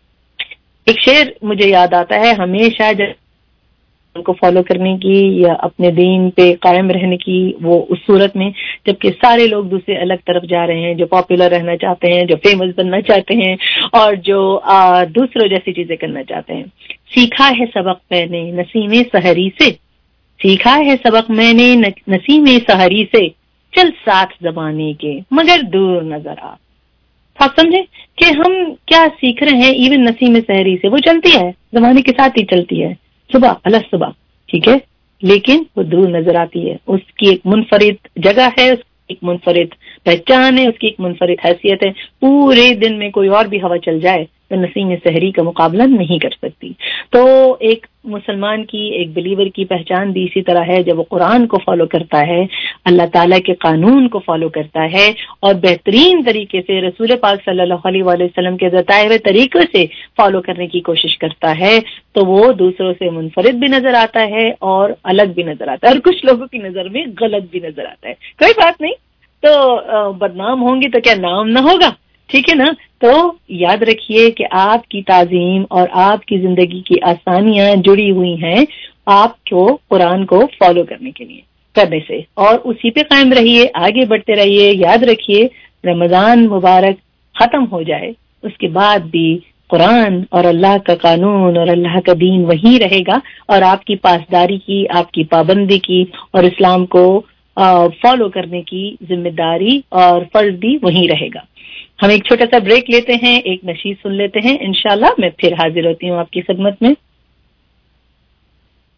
ایک شعر مجھے یاد آتا ہے ہمیشہ, جب ان کو فالو کرنے کی یا اپنے دین پہ قائم رہنے کی, وہ اس صورت میں جبکہ سارے لوگ دوسرے الگ طرف جا رہے ہیں, جو پاپولر رہنا چاہتے ہیں, جو فیمس بننا چاہتے ہیں, اور جو آ, دوسروں جیسی چیزیں کرنا چاہتے ہیں. سیکھا ہے سبق میں نے نسیم سحری سے, سیکھا ہے سبق میں نے نسیم سحری سے, چل ساتھ زمانے کے مگر دور نظر آ. آپ سمجھیں کہ ہم کیا سیکھ رہے ہیں. ایون نسیم سحری سے, وہ چلتی ہے زمانے کے ساتھ ہی چلتی ہے, صبح الگ صبح, ٹھیک ہے, لیکن وہ دور نظر آتی ہے. اس کی ایک منفرد جگہ ہے, اس کی ایک منفرد پہچان ہے, اس کی ایک منفرد حیثیت ہے. پورے دن میں کوئی اور بھی ہوا چل جائے تو نسیم سحری کا مقابلہ نہیں کر سکتی. تو ایک مسلمان کی, ایک بلیور کی پہچان بھی اسی طرح ہے جب وہ قرآن کو فالو کرتا ہے, اللہ تعالیٰ کے قانون کو فالو کرتا ہے, اور بہترین طریقے سے رسول پاک صلی اللہ علیہ وآلہ وسلم کے بتائے ہوئے طریقے سے فالو کرنے کی کوشش کرتا ہے, تو وہ دوسروں سے منفرد بھی نظر آتا ہے اور الگ بھی نظر آتا ہے, اور کچھ لوگوں کی نظر میں غلط بھی نظر آتا ہے. کوئی بات نہیں, تو بدنام ہوں گی تو کیا نام نہ ہوگا, ٹھیک ہے نا. تو یاد رکھیے کہ آپ کی تعظیم اور آپ کی زندگی کی آسانیاں جڑی ہوئی ہیں آپ کو قرآن کو فالو کرنے کے لیے کرنے سے, اور اسی پہ قائم رہیے, آگے بڑھتے رہیے. یاد رکھیے رمضان مبارک ختم ہو جائے اس کے بعد بھی قرآن اور اللہ کا قانون اور اللہ کا دین وہی رہے گا, اور آپ کی پاسداری کی, آپ کی پابندی کی اور اسلام کو فالو کرنے کی ذمہ داری اور فرض بھی وہی رہے گا. ہم ایک چھوٹا سا بریک لیتے ہیں, ایک نشید سن لیتے ہیں, انشاءاللہ میں پھر حاضر ہوتی ہوں آپ کی خدمت میں.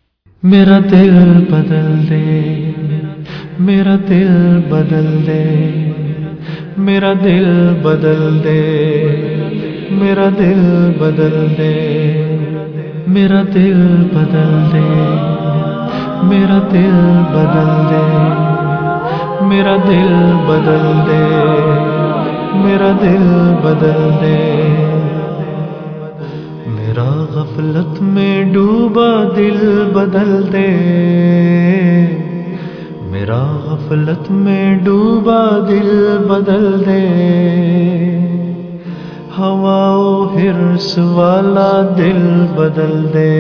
میرا دل بدل دے میرا دل بدل دے میرا دل بدل دے میرا دل بدل دے میرا دل بدل دے میرا دل بدل دے میرا دل بدل دے میرا دل بدل دے میرا غفلت میں ڈوبا دل بدل دے میرا غفلت میں ڈوبا دل بدل دے ہوا و حرص والا دل بدل دے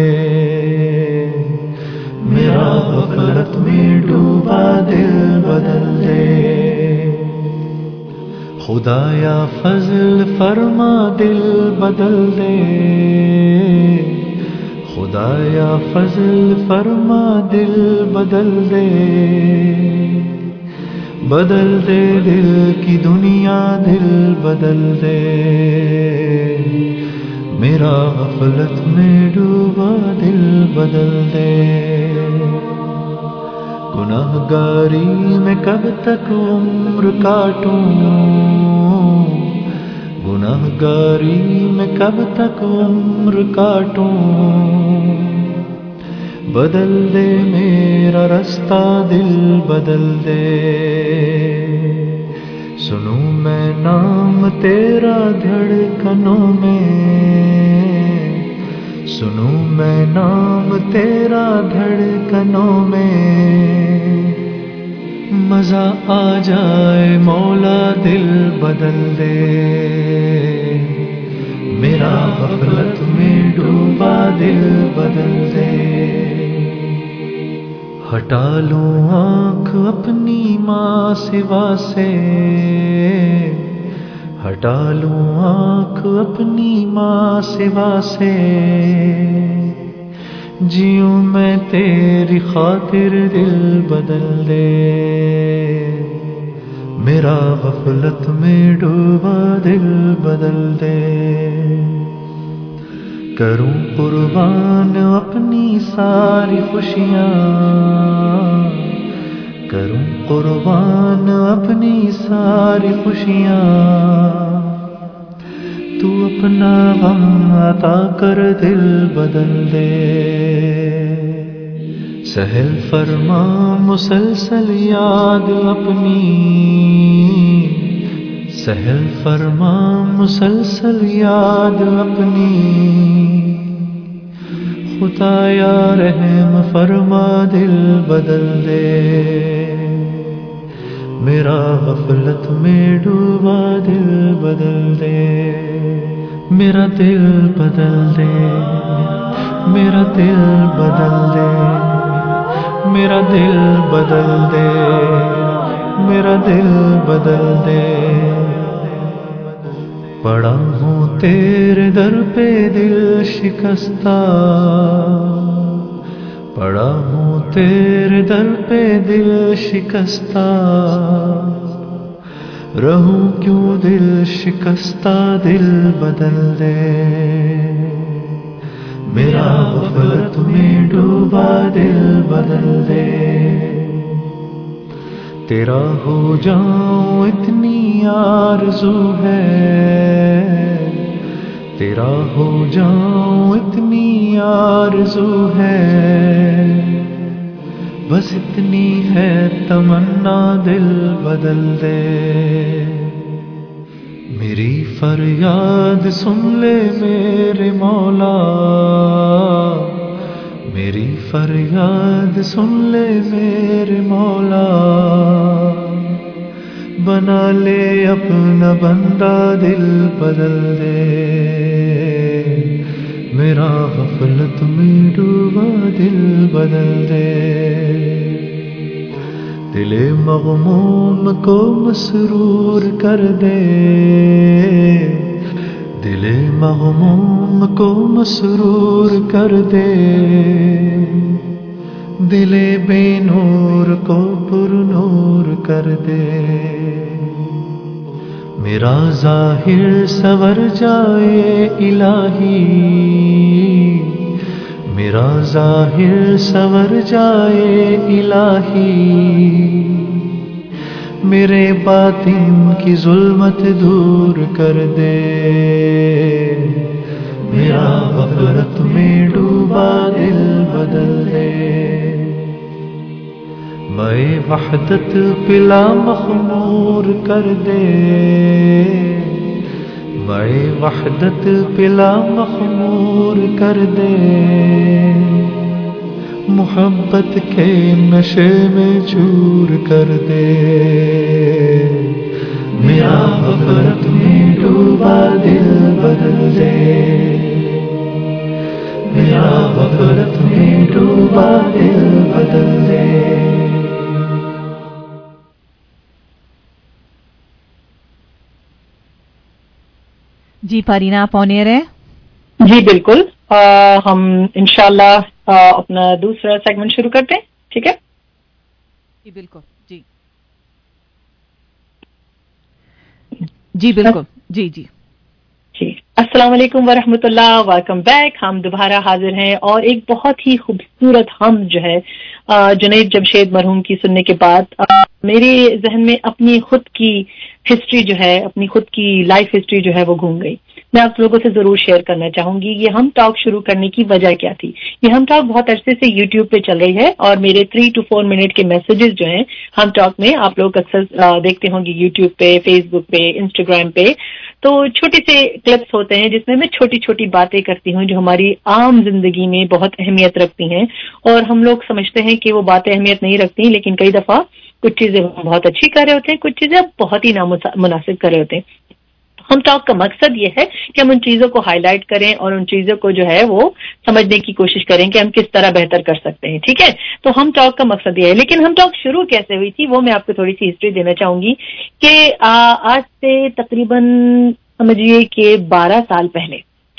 میرا غفلت میں ڈوبا دل بدل دے خدایا فضل فرما دل بدل دے خدایا فضل فرما دل بدل دے بدل دے دل کی دنیا دل بدل دے میرا غفلت میں ڈوبا دل بدل دے گناہ گاری میں کب تک عمر کاٹوں گناہ گاری میں کب تک عمر کاٹوں بدل دے میرا رستہ دل بدل دے سنوں میں نام تیرا دھڑکنوں میں سنوں میں نام تیرا دھڑکنوں میں مزہ آ جائے مولا دل بدل دے میرا غفلت میں ڈوبا دل بدل دے ہٹا لوں آنکھ اپنی ماں سوا سے ہٹا لوں آنکھ اپنی ماں سوا سے جیوں میں تیری خاطر دل بدل دے میرا غفلت میں ڈوبا دل بدل دے کروں قربان اپنی ساری خوشیاں کروں قربان اپنی ساری خوشیاں تو اپنا غم عطا کر دل بدل دے سہل فرما مسلسل یاد اپنی سہل فرما مسلسل یاد اپنی خدایا رحم فرما دل بدل دے میرا غفلت میں ڈوبا دل بدل دے میرا دل بدل دے میرا دل بدل دے میرا دل بدل دے میرا دل بدل دے پڑا ہوں تیرے در پہ دل شکستہ پڑا ہوں تیرے در پہ دل شکستہ رہوں کیوں دل شکستہ دل بدل دے میرا غفلت میں ڈوبا دل بدل دے تیرا ہو جاؤں اتنی آرزو ہے تیرا ہو جاؤں اتنی آرزو ہے بس اتنی ہے تمنا دل بدل دے میری فریاد سن لے میرے مولا میری فریاد سن لے میرے مولا بنا لے اپنا بندہ دل بدل دے میرا غفلت میں ڈوبا دل بدل دے دل مغموم کو مسرور کر دے دل مغموم کو مسرور کر دے دل بے نور کو پر نور کر دے میرا ظاہر سور جائے الہی میرا ظاہر سنور جائے الہی، میرے باطن کی ظلمت دور کر دے، میرا غفلت میں ڈوبا دل بدل دے، میں وحدت پلا مخمور کر دے، میں وحدت پلا مخمور کر دے، محبت کے نشے میں چور کر دے، میرا غفلت میں ڈوبا دل بدل دے، میرا غفلت میں ڈوبا دل بدل دے۔ جی پارینا آپ آن ایئر ہیں؟ جی بالکل، آ, ہم انشاءاللہ آ, اپنا دوسرا سیگمنٹ شروع کرتے ہیں، ٹھیک ہے؟ جی بالکل، جی جی بالکل، جی جی جی السلام علیکم ورحمۃ اللہ، ویلکم بیک۔ ہم دوبارہ حاضر ہیں اور ایک بہت ہی خوبصورت ہم جو ہے جنید جمشید مرحوم کی سننے کے بعد میرے ذہن میں اپنی خود کی ہسٹری جو ہے، اپنی خود کی لائف ہسٹری جو ہے وہ گھوم گئی۔ میں آپ لوگوں سے ضرور شیئر کرنا چاہوں گی یہ ہم ٹاک شروع کرنے کی وجہ کیا تھی۔ یہ ہم ٹاک بہت عرصے سے یوٹیوب پہ چل رہی ہے اور میرے تھری ٹو فور منٹ کے میسیجز جو ہیں ہم ٹاک میں آپ لوگ اکثر دیکھتے ہوں گے یوٹیوب پہ، فیس بک پہ، انسٹاگرام پہ، تو چھوٹے سے کلپس ہوتے ہیں جس میں میں چھوٹی چھوٹی باتیں کرتی ہوں جو ہماری عام زندگی میں بہت اہمیت رکھتی ہیں، اور ہم لوگ سمجھتے ہیں کہ وہ باتیں اہمیت نہیں رکھتی، لیکن کئی دفعہ کچھ چیزیں بہت اچھی کر رہے ہوتے ہیں، کچھ چیزیں بہت ہی نامناسب کر رہے ہوتے ہیں۔ ہم ٹاک کا مقصد یہ ہے کہ ہم ان چیزوں کو ہائی لائٹ کریں اور ان چیزوں کو جو ہے وہ سمجھنے کی کوشش کریں کہ ہم کس طرح بہتر کر سکتے ہیں، ٹھیک ہے؟ تو ہم ٹاک کا مقصد یہ ہے، لیکن ہم ٹاک شروع کیسے ہوئی تھی وہ میں آپ کو تھوڑی سی ہسٹری دینا چاہوں گی کہ آج سے تقریباً سمجھیے کہ بارہ سال پہلے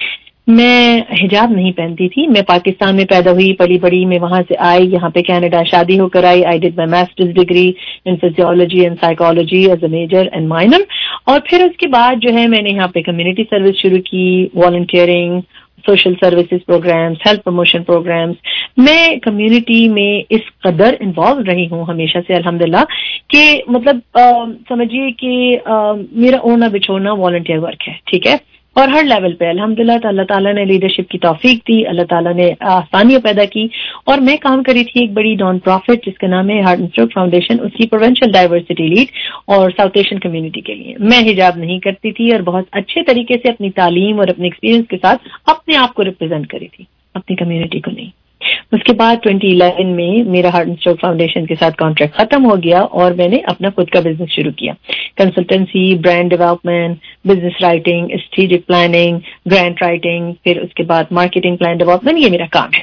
میں حجاب نہیں پہنتی تھی۔ میں پاکستان میں پیدا ہوئی، پلی بڑی، میں وہاں سے آئی، یہاں پہ کینیڈا شادی ہو کر آئی۔ I did my masters degree in physiology and psychology as a major and minor, اور پھر اس کے بعد جو ہے میں نے یہاں پہ کمیونٹی سروس شروع کی، volunteering, social services programs, health promotion programs. میں کمیونٹی میں اس قدر انوالو رہی ہوں ہمیشہ سے الحمدللہ کہ مطلب سمجھیے کہ میرا اوڑھنا بچھوڑنا والنٹیئر ورک ہے، ٹھیک ہے؟ اور ہر لیول پہ الحمدللہ اللہ تعالیٰ نے لیڈرشپ کی توفیق دی، اللہ تعالیٰ نے آسانیاں پیدا کی، اور میں کام کری تھی ایک بڑی نان پروفٹ جس کا نام ہے ہارٹ اینڈ اسٹروک فاؤنڈیشن، اس کی پروونشل ڈائیورسٹی لیڈ اور ساؤتھ ایشین کمیونٹی کے لیے۔ میں حجاب نہیں کرتی تھی اور بہت اچھے طریقے سے اپنی تعلیم اور اپنے ایکسپیرینس کے ساتھ اپنے آپ کو ریپرزینٹ کری تھی، اپنی کمیونٹی کو نہیں۔ اس کے بعد ٹوئنٹی الیون میں میرا ہارٹ اینڈ اسٹروک فاؤنڈیشن کے ساتھ کانٹریکٹ ختم ہو گیا اور میں نے اپنا خود کا بزنس شروع کیا، consultancy, brand development, business writing, strategic planning, grant writing, پھر اس کے بعد مارکیٹنگ پلان ڈیولپمنٹ، یہ میرا کام ہے۔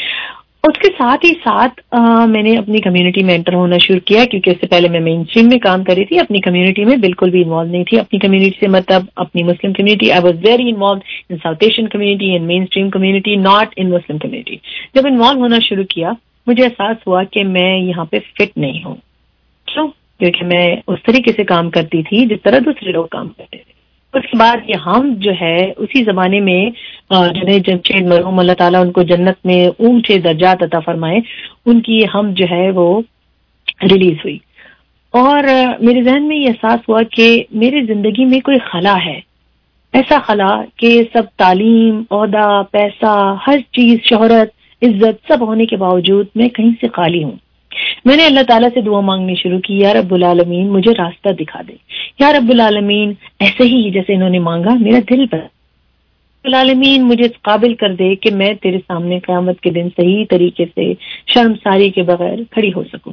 اس کے ساتھ ہی ساتھ آ, میں نے اپنی کمیونٹی میں انٹر ہونا شروع کیا، کیونکہ اس سے پہلے میں مین اسٹریم میں کام کر رہی تھی، اپنی کمیونٹی میں بالکل بھی انوالو نہیں تھی۔ اپنی کمیونٹی سے مطلب اپنی Muslim community, I was very involved in South Asian community and mainstream community, not in Muslim community. جب انوالو ہونا شروع کیا مجھے احساس ہوا کہ میں یہاں پہ فٹ نہیں ہوں، کیوں؟ کیونکہ میں اس طریقے سے کام کرتی تھی جس طرح دوسرے لوگ کام کرتے تھے۔ اس کے بعد یہ ہم جو ہے اسی زمانے میں جنید جمشید مرحوم اللہ تعالیٰ ان کو جنت میں اونچے درجات عطا فرمائے، ان کی ہم جو ہے وہ ریلیز ہوئی، اور میرے ذہن میں یہ احساس ہوا کہ میری زندگی میں کوئی خلا ہے، ایسا خلا کہ سب تعلیم، عہدہ، پیسہ، ہر چیز، شہرت، عزت سب ہونے کے باوجود میں کہیں سے خالی ہوں۔ میں نے اللہ تعالیٰ سے دعا مانگنی شروع کی، یا رب العالمین مجھے راستہ دکھا دے، یا رب العالمین ایسے ہی جیسے انہوں نے مانگا میرا دل پر، رب العالمین مجھے اس قابل کر دے کہ میں تیرے سامنے قیامت کے دن صحیح طریقے سے شرمساری کے بغیر کھڑی ہو سکوں۔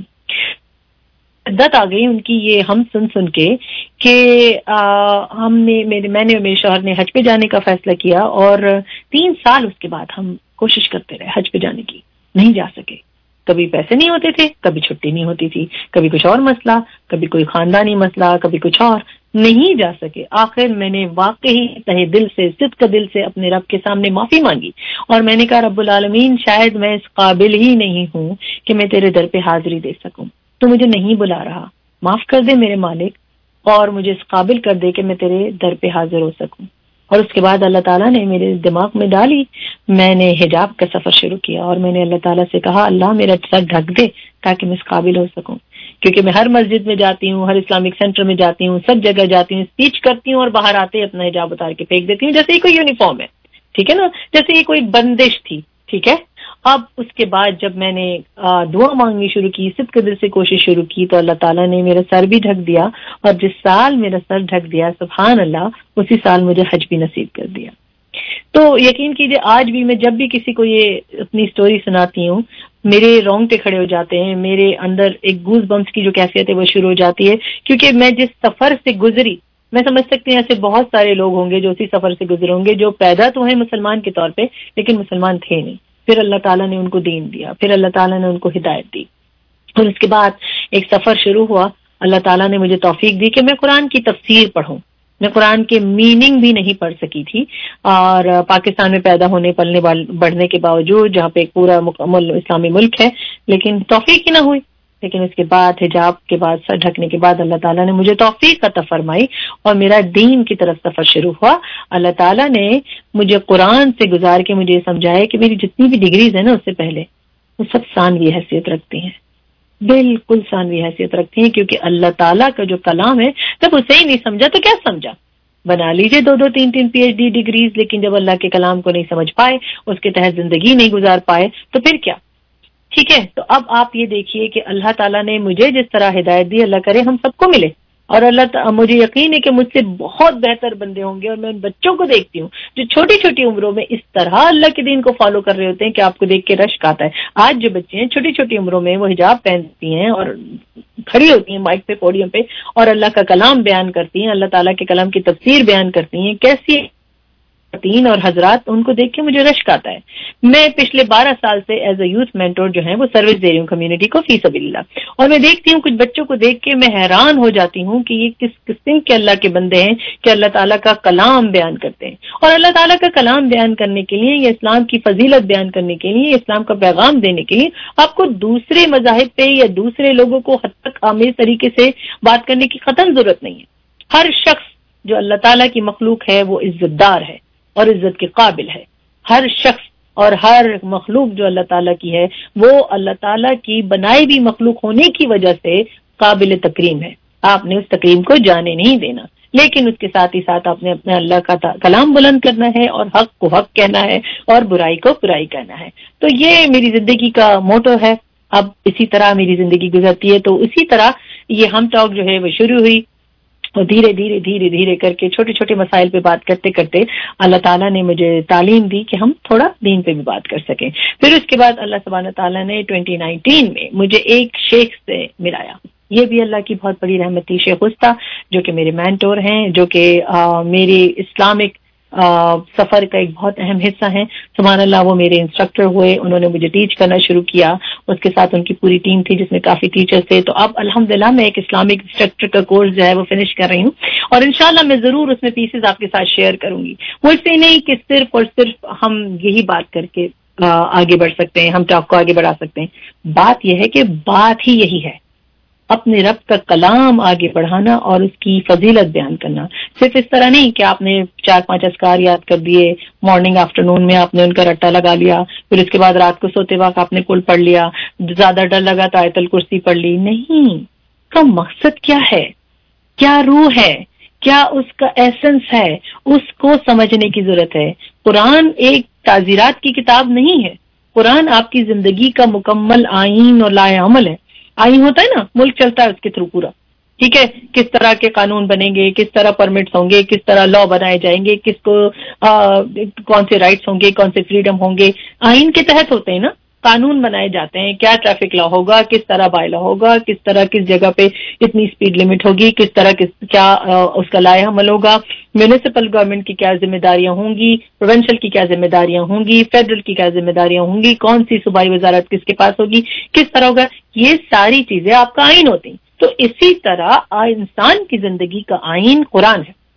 عدت آ گئی ان کی یہ ہم سن سن کے کہ آ, ہم نے میرے میں نے میرے شوہر نے حج پہ جانے کا فیصلہ کیا، اور تین سال اس کے بعد ہم کوشش کرتے رہے حج پہ جانے کی، نہیں جا سکے۔ کبھی پیسے نہیں ہوتے تھے، کبھی چھٹی نہیں ہوتی تھی، کبھی کچھ اور مسئلہ، کبھی کوئی خاندانی مسئلہ، کبھی کچھ اور، نہیں جا سکے۔ آخر میں نے واقعی تہہ دل سے، صدق دل سے اپنے رب کے سامنے معافی مانگی، اور میں نے کہا رب العالمین شاید میں اس قابل ہی نہیں ہوں کہ میں تیرے در پہ حاضری دے سکوں، تو مجھے نہیں بلا رہا، معاف کر دے میرے مالک، اور مجھے اس قابل کر دے کہ میں تیرے در پہ حاضر ہو سکوں۔ اور اس کے بعد اللہ تعالیٰ نے میرے دماغ میں ڈالی، میں نے حجاب کا سفر شروع کیا اور میں نے اللہ تعالیٰ سے کہا اللہ میرا سر ڈھک دے تاکہ میں اس قابل ہو سکوں، کیونکہ میں ہر مسجد میں جاتی ہوں، ہر اسلامک سینٹر میں جاتی ہوں، سب جگہ جاتی ہوں، اسپیچ کرتی ہوں اور باہر آتے اپنا حجاب اتار کے پھینک دیتی ہوں جیسے یہ کوئی یونیفارم ہے، ٹھیک ہے نا، جیسے یہ کوئی بندش تھی، ٹھیک ہے۔ اب اس کے بعد جب میں نے دعا مانگنی شروع کی، صدق دل سے کوشش شروع کی، تو اللہ تعالیٰ نے میرا سر بھی ڈھک دیا، اور جس سال میرا سر ڈھک دیا سبحان اللہ اسی سال مجھے حج بھی نصیب کر دیا۔ تو یقین کیجیے آج بھی میں جب بھی کسی کو یہ اپنی سٹوری سناتی ہوں میرے رونگٹے کھڑے ہو جاتے ہیں، میرے اندر ایک گوز بمپس کی جو کیفیت ہے وہ شروع ہو جاتی ہے، کیونکہ میں جس سفر سے گزری، میں سمجھ سکتی ہوں ایسے بہت سارے لوگ ہوں گے جو اسی سفر سے گزرے ہوں گے، جو پیدا تو ہیں مسلمان کے طور پہ لیکن مسلمان تھے نہیں، پھر اللہ تعالیٰ نے ان کو دین دیا، پھر اللہ تعالیٰ نے ان کو ہدایت دی، اور اس کے بعد ایک سفر شروع ہوا۔ اللہ تعالیٰ نے مجھے توفیق دی کہ میں قرآن کی تفسیر پڑھوں، میں قرآن کے میننگ بھی نہیں پڑھ سکی تھی، اور پاکستان میں پیدا ہونے پلنے بڑھنے کے باوجود جہاں پہ ایک پورا مکمل اسلامی ملک ہے، لیکن توفیق ہی نہ ہوئی۔ لیکن اس کے بعد حجاب کے بعد سر ڈھکنے کے بعد اللہ تعالیٰ نے مجھے توفیق عطا فرمائی اور میرا دین کی طرف سفر شروع ہوا۔ اللہ تعالیٰ نے مجھے قرآن سے گزار کے مجھے یہ سمجھایا کہ میری جتنی بھی ڈگریز ہیں نا اس سے پہلے وہ سب ثانوی حیثیت رکھتی ہیں، بالکل ثانوی حیثیت رکھتی ہیں، کیونکہ اللہ تعالیٰ کا جو کلام ہے جب اسے ہی نہیں سمجھا تو کیا سمجھا؟ بنا لیجئے دو دو تین تین پی ایچ ڈی ڈگریز، لیکن جب اللہ کے کلام کو نہیں سمجھ پائے، اس کے تحت زندگی نہیں گزار پائے تو پھر کیا؟ ٹھیک ہے، تو اب آپ یہ دیکھیے کہ اللہ تعالیٰ نے مجھے جس طرح ہدایت دی، اللہ کرے ہم سب کو ملے، اور اللہ تعالیٰ مجھے یقین ہے کہ مجھ سے بہت بہتر بندے ہوں گے، اور میں ان بچوں کو دیکھتی ہوں جو چھوٹی چھوٹی عمروں میں اس طرح اللہ کے دین کو فالو کر رہے ہوتے ہیں کہ آپ کو دیکھ کے رشک آتا ہے۔ آج جو بچے ہیں چھوٹی چھوٹی عمروں میں وہ حجاب پہنتی ہیں اور کھڑی ہوتی ہیں مائک پہ، پوڈیم پہ، اور اللہ کا کلام بیان کرتی ہیں، اللہ تعالیٰ کے کلام کی تفسیر بیان کرتی ہیں، کیسی تین اور حضرات ان کو دیکھ کے مجھے رشک آتا ہے۔ میں پچھلے بارہ سال سے ایز اے یوتھ مینٹور جو ہے وہ سروس دے رہی ہوں کمیونٹی کو فی سبیل اللہ، اور میں دیکھتی ہوں کچھ بچوں کو دیکھ کے میں حیران ہو جاتی ہوں کہ یہ کس قسم کے اللہ کے بندے ہیں کہ اللہ تعالیٰ کا کلام بیان کرتے ہیں، اور اللہ تعالیٰ کا کلام بیان کرنے کے لیے یا اسلام کی فضیلت بیان کرنے کے لیے، اسلام کا پیغام دینے کے لیے آپ کو دوسرے مذاہب پہ یا دوسرے لوگوں کو حد تک آمیز طریقے سے بات کرنے کی قطعاً ضرورت نہیں ہے۔ ہر شخص جو اللہ تعالیٰ کی مخلوق ہے وہ عزت دار ہے اور عزت کے قابل ہے، ہر شخص اور ہر مخلوق جو اللہ تعالیٰ کی ہے وہ اللہ تعالیٰ کی بنائی بھی مخلوق ہونے کی وجہ سے قابل تکریم ہے، آپ نے اس تکریم کو جانے نہیں دینا، لیکن اس کے ساتھ ہی ساتھ آپ نے اپنے اللہ کا کلام بلند کرنا ہے اور حق کو حق کہنا ہے اور برائی کو برائی کہنا ہے۔ تو یہ میری زندگی کا موٹو ہے، اب اسی طرح میری زندگی گزرتی ہے، تو اسی طرح یہ ہم ٹاک جو ہے وہ شروع ہوئی، اور دھیرے دھیرے دھیرے دھیرے کر کے چھوٹے چھوٹے مسائل پہ بات کرتے کرتے اللہ تعالیٰ نے مجھے تعلیم دی کہ ہم تھوڑا دین پہ بھی بات کر سکیں۔ پھر اس کے بعد اللہ سبحانہ تعالیٰ نے ٹوئنٹی نائنٹین میں مجھے ایک شیخ سے ملایا، یہ بھی اللہ کی بہت بڑی رحمت تھی، شیخ استا جو کہ میرے مینٹور ہیں، جو کہ میرے اسلامک سفر کا ایک بہت اہم حصہ ہیں۔ سبحان اللہ، وہ میرے انسٹرکٹر ہوئے، انہوں نے مجھے ٹیچ کرنا شروع کیا، اس کے ساتھ ان کی پوری ٹیم تھی جس میں کافی ٹیچرز تھے۔ تو اب الحمدللہ میں ایک اسلامک انسٹرکٹر کا کورس جو ہے وہ فنش کر رہی ہوں، اور انشاءاللہ میں ضرور اس میں پیسز آپ کے ساتھ شیئر کروں گی۔ مجھ سے نہیں کہ صرف اور صرف ہم یہی بات کر کے آگے بڑھ سکتے ہیں، ہم ٹاک کو آگے بڑھا سکتے ہیں، بات یہ ہے کہ بات ہی یہی ہے، اپنے رب کا کلام آگے بڑھانا اور اس کی فضیلت بیان کرنا۔ صرف اس طرح نہیں کہ آپ نے چار پانچ اذکار یاد کر دیے، مارننگ آفٹرنون میں آپ نے ان کا رٹا لگا لیا، پھر اس کے بعد رات کو سوتے وقت آپ نے کل پڑھ لیا، زیادہ ڈر لگا تو آیت الکرسی پڑھ لی۔ نہیں، کا مقصد کیا ہے، کیا روح ہے، کیا اس کا ایسنس ہے، اس کو سمجھنے کی ضرورت ہے۔ قرآن ایک تعزیرات کی کتاب نہیں ہے، قرآن آپ کی زندگی کا مکمل آئین اور لائحہ عمل ہے۔ آئین ہوتا ہے نا، ملک چلتا ہے اس کے تھرو پورا، ٹھیک ہے، کس طرح کے قانون بنیں گے، کس طرح پرمٹس ہوں گے، کس طرح لا بنائے جائیں گے، کس کو آ, کون سے رائٹس ہوں گے، کون سے فریڈم ہوں گے، آئین کے تحت ہوتے ہیں نا، قانون بنائے جاتے ہیں، کیا ٹریفک لا ہوگا، کس طرح بائی لا ہوگا، کس طرح کس جگہ پہ اتنی سپیڈ لمٹ ہوگی، کس طرح کس کیا اس کا لائحہ عمل ہوگا، میونسپل گورنمنٹ کی کیا ذمہ داریاں ہوں گی، پروونشل کی کیا ذمہ داریاں ہوں گی، فیڈرل کی کیا ذمہ داریاں ہوں گی، کون سی صوبائی وزارت کس کے پاس ہوگی، کس طرح ہوگا، یہ ساری چیزیں آپ کا آئین ہوتی ہیں۔ تو اسی طرح انسان کی زندگی کا آئین قرآن ہے،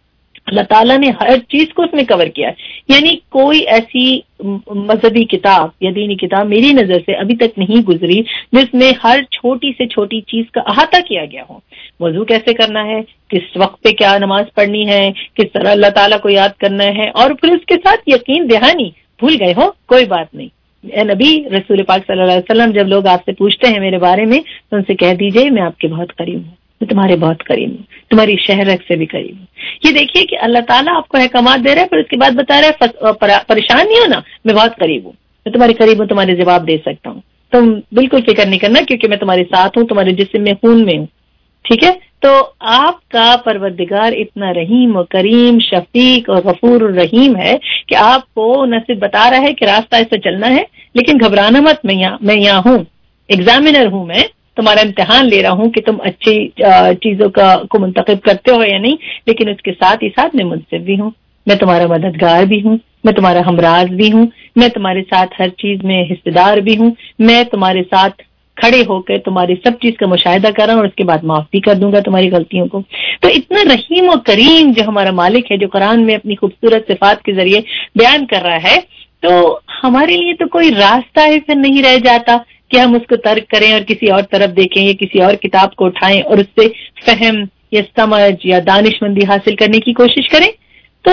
اللہ تعالیٰ نے ہر چیز کو اس میں کور کیا ہے. یعنی کوئی ایسی مذہبی کتاب یا دینی کتاب میری نظر سے ابھی تک نہیں گزری جس میں ہر چھوٹی سے چھوٹی چیز کا احاطہ کیا گیا ہو. وضو کیسے کرنا ہے, کس وقت پہ کیا نماز پڑھنی ہے, کس طرح اللہ تعالیٰ کو یاد کرنا ہے, اور پھر اس کے ساتھ یقین دہانی. بھول گئے ہو کوئی بات نہیں, اے نبی رسول پاک صلی اللہ علیہ وسلم جب لوگ آپ سے پوچھتے ہیں میرے بارے میں تو ان سے کہہ دیجئے میں آپ کے بہت قریب ہوں, میں تمہارے بہت قریب ہوں, تمہاری شہرک سے بھی قریب ہوں. یہ دیکھیے کہ اللہ تعالیٰ آپ کو احکامات دے رہا ہے, پھر اس کے بعد بتا رہا ہے پریشان نہیں ہونا, میں بہت قریب ہوں, میں تمہارے قریب ہوں, تمہارے جواب دے سکتا ہوں, تم بالکل فکر نہیں کرنا کیونکہ میں تمہارے ساتھ ہوں, تمہارے جسم میں خون میں ہوں. ٹھیک ہے, تو آپ کا پروردگار اتنا رحیم و کریم, شفیق اور غفور الرحیم ہے کہ آپ کو نہ صرف بتا رہا ہے کہ راستہ ایسا چلنا ہے, لیکن گھبرانا مت, میں یہاں میں یہاں ہوں, ایگزامینر ہوں, میں تمہارا امتحان لے رہا ہوں کہ تم اچھی چیزوں کا کو منتخب کرتے ہو یا نہیں, لیکن اس کے ساتھ ہی ساتھ میں منصف بھی ہوں, میں تمہارا مددگار بھی ہوں, میں تمہارا ہمراز بھی ہوں, میں تمہارے ساتھ ہر چیز میں حصے دار بھی ہوں, میں تمہارے ساتھ کھڑے ہو کے تمہاری سب چیز کا مشاہدہ کر رہا ہوں اور اس کے بعد معاف بھی کر دوں گا تمہاری غلطیوں کو. تو اتنا رحیم و کریم جو ہمارا مالک ہے, جو قرآن میں اپنی خوبصورت صفات کے ذریعے بیان کر رہا ہے, تو ہمارے لیے تو کوئی راستہ ہی پھر نہیں رہ جاتا کہ ہم اس کو ترک کریں اور کسی اور طرف دیکھیں یا کسی اور کتاب کو اٹھائیں اور اس سے فہم یا سمجھ یا دانش مندی حاصل کرنے کی کوشش کریں. تو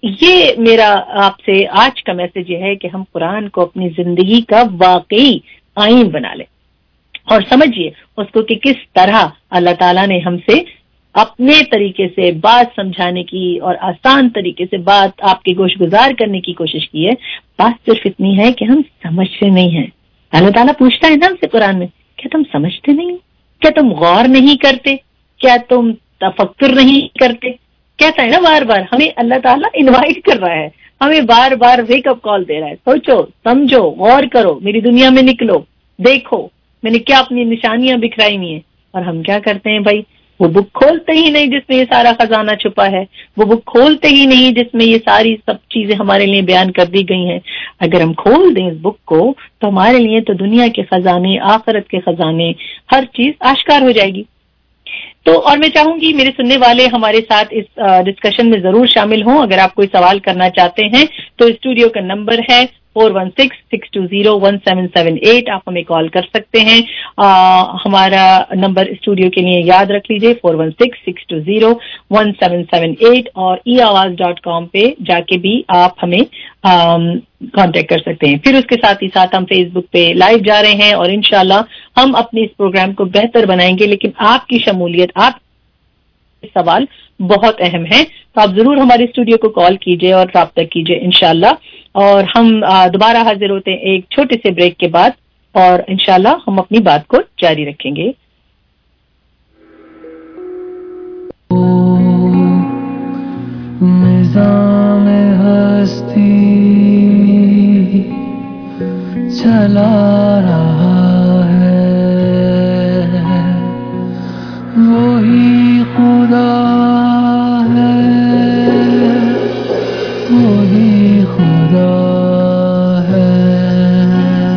یہ میرا آپ سے آج کا میسج یہ ہے کہ ہم قرآن کو اپنی زندگی کا واقعی آئین بنا لیں اور سمجھیے اس کو کہ کس طرح اللہ تعالیٰ نے ہم سے اپنے طریقے سے بات سمجھانے کی اور آسان طریقے سے بات آپ کے گوش گزار کرنے کی کوشش کی ہے. بات صرف اتنی ہے کہ ہم سمجھتے نہیں ہیں. اللہ تعالیٰ پوچھتا ہے نا ہم سے قرآن میں, کیا تم سمجھتے نہیں, کیا تم غور نہیں کرتے, کیا تم تفکر نہیں کرتے. کہتا ہے نا بار بار, ہمیں اللہ تعالیٰ انوائٹ کر رہا ہے, ہمیں بار بار ویک اپ کال دے رہا ہے, سوچو سمجھو غور کرو, میری دنیا میں نکلو, دیکھو میں نے کیا اپنی نشانیاں بکھرائی ہوئی ہیں. اور ہم کیا کرتے ہیں بھائی, وہ بک کھولتے ہی نہیں جس میں یہ سارا خزانہ چھپا ہے, وہ بک کھولتے ہی نہیں جس میں یہ ساری سب چیزیں ہمارے لیے بیان کر دی گئی ہیں. اگر ہم کھول دیں اس بک کو تو ہمارے لیے تو دنیا کے خزانے, آخرت کے خزانے, ہر چیز آشکار ہو جائے گی. تو اور میں چاہوں گی میرے سننے والے ہمارے ساتھ اس ڈسکشن میں ضرور شامل ہوں. اگر آپ کوئی سوال کرنا چاہتے ہیں تو اسٹوڈیو کا نمبر ہے four one six six two zero one seven seven eight. آپ ہمیں کال کر سکتے ہیں. آ, ہمارا نمبر اسٹوڈیو کے لیے یاد رکھ لیجیے, four one six six two zero one seven seven eight, اور ای آواز ڈاٹ کام پہ جا کے بھی آپ ہمیں کانٹیکٹ کر سکتے ہیں. پھر اس کے ساتھ ہی ساتھ ہم فیس بک پہ لائیو جا رہے ہیں اور انشاءاللہ ہم اپنے اس پروگرام کو بہتر بنائیں گے, لیکن آپ کی شمولیت, آپ سوال بہت اہم ہے. تو آپ ضرور ہمارے اسٹوڈیو کو کال کیجئے اور رابطہ کیجئے انشاءاللہ. اور ہم دوبارہ حاضر ہوتے ہیں ایک چھوٹے سے بریک کے بعد, اور انشاءاللہ ہم اپنی بات کو جاری رکھیں گے. نظام ہستی چلا رہا ہے, وہی خدا ہے, وہی خدا ہے,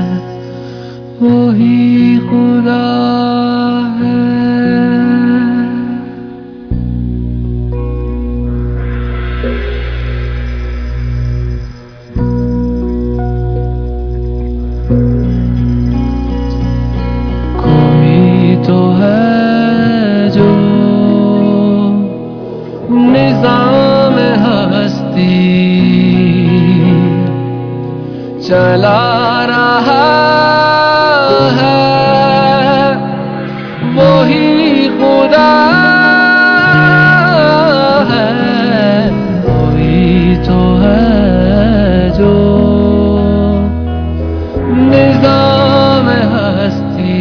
وہی خدا ہے. کوئی تو ہے جو نظام ہستی چلا رہا ہے, وہی خدا ہے, وہی تو ہے جو نظام ہستی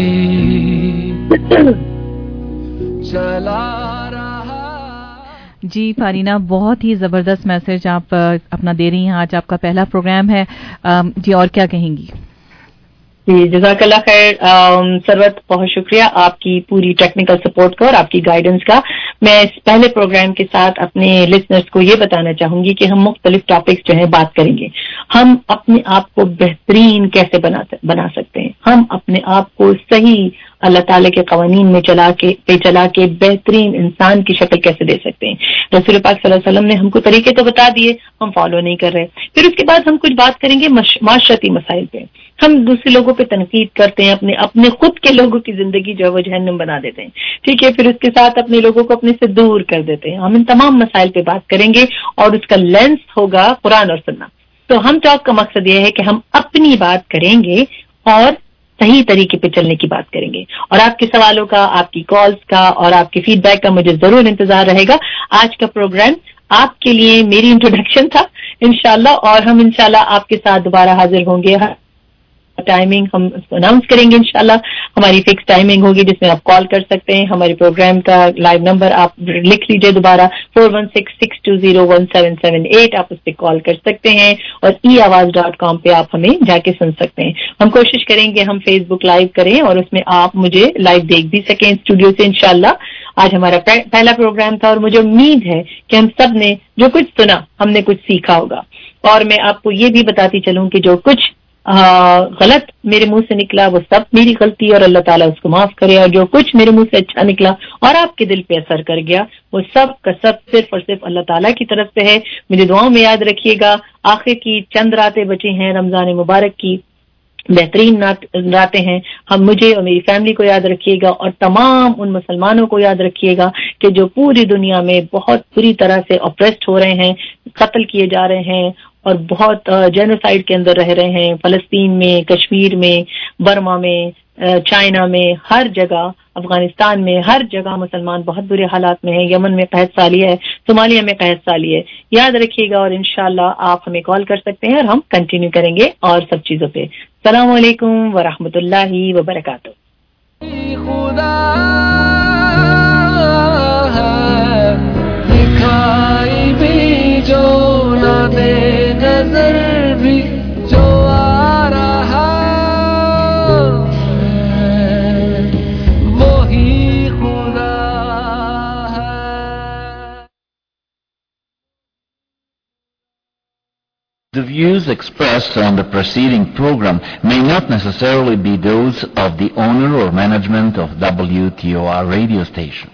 چلا. جی فارینا, بہت ہی زبردست میسج آپ اپنا دے رہی ہیں. آج آپ کا پہلا پروگرام ہے, جی اور کیا کہیں گی؟ جی جزاکاللہ خیر سروت، بہت شکریہ آپ کی پوری ٹیکنیکل سپورٹ کا اور آپ کی گائیڈنس کا. میں اس پہلے پروگرام کے ساتھ اپنے لسنرز کو یہ بتانا چاہوں گی کہ ہم مختلف ٹاپکس جو ہیں بات کریں گے. ہم اپنے آپ کو بہترین کیسے بنا بنا سکتے ہیں، ہم اپنے آپ کو صحیح اللہ تعالیٰ کے قوانین میں چلا کے پہ چلا کے بہترین انسان کی شکل کیسے دے سکتے ہیں. رسول پاک صلی اللہ علیہ وسلم نے ہم کو طریقے تو بتا دیے، ہم فالو نہیں کر رہے. پھر اس کے بعد ہم کچھ بات کریں گے معاشرتی مسائل پہ. ہم دوسرے لوگوں پہ تنقید کرتے ہیں، اپنے اپنے خود کے لوگوں کی زندگی جو ہے وہ جہنم بنا دیتے ہیں، ٹھیک ہے. پھر اس کے ساتھ اپنے لوگوں کو اپنے سے دور کر دیتے ہیں. ہم ان تمام مسائل پہ بات کریں گے اور اس کا لینس ہوگا قرآن اور سنت. تو ہم ٹاک کا مقصد یہ ہے کہ ہم اپنی بات کریں گے اور صحیح طریقے پہ چلنے کی بات کریں گے. اور آپ کے سوالوں کا، آپ کی کالز کا اور آپ کے فیڈ بیک کا مجھے ضرور انتظار رہے گا. آج کا پروگرام آپ کے لیے میری انٹروڈکشن تھا انشاءاللہ، اور ہم انشاءاللہ آپ کے ساتھ دوبارہ حاضر ہوں گے. ٹائمنگ ہم اناؤنس کریں گے انشاءاللہ. ہماری فکس ٹائمنگ ہوگی جس میں آپ کال کر سکتے ہیں. ہمارے پروگرام کا لائیو نمبر آپ لکھ لیجئے دوبارہ، four one six six two zero one seven seven eight. آپ اس پہ کال کر سکتے ہیں اور ای آواز ڈاٹ کام پہ آپ ہمیں جا کے سن سکتے ہیں. ہم کوشش کریں گے ہم فیس بک لائیو کریں اور اس میں آپ مجھے لائیو دیکھ بھی سکیں اسٹوڈیو سے انشاءاللہ. آج ہمارا پہلا پروگرام تھا اور مجھے امید ہے کہ ہم سب نے جو کچھ سنا ہم نے کچھ سیکھا ہوگا. اور میں آپ کو یہ بھی بتاتی چلوں کہ جو کچھ غلط میرے منہ سے نکلا وہ سب میری غلطی اور اللہ تعالیٰ اس کو معاف کرے، اور جو کچھ میرے منہ سے اچھا نکلا اور آپ کے دل پہ اثر کر گیا وہ سب کا سب صرف اور صرف اللہ تعالیٰ کی طرف سے ہے. مجھے دعاؤں میں یاد رکھیے گا. آخر کی چند راتیں بچی ہیں رمضان مبارک کی، بہترین راتیں ہیں. ہم مجھے اور میری فیملی کو یاد رکھیے گا اور تمام ان مسلمانوں کو یاد رکھیے گا کہ جو پوری دنیا میں بہت بری طرح سے اپریسڈ ہو رہے ہیں، قتل کیے جا رہے ہیں اور بہت جینوسائیڈ کے اندر رہ رہے ہیں. فلسطین میں، کشمیر میں، برما میں، چائنا میں، ہر جگہ، افغانستان میں، ہر جگہ مسلمان بہت برے حالات میں ہیں. یمن میں قحط سالی ہے، صومالیہ میں قحط سالی ہے. یاد رکھیے گا اور انشاءاللہ آپ ہمیں کال کر سکتے ہیں اور ہم کنٹینیو کریں گے اور سب چیزوں پہ. السلام علیکم ورحمۃ اللہ وبرکاتہ. خدا ہے دکھائی بھی جو نہ دے، نظر بھی جو آ رہا ہے وہی خدا ہے. The views expressed on the preceding program may not necessarily be those of the owner or management of W T O R radio station.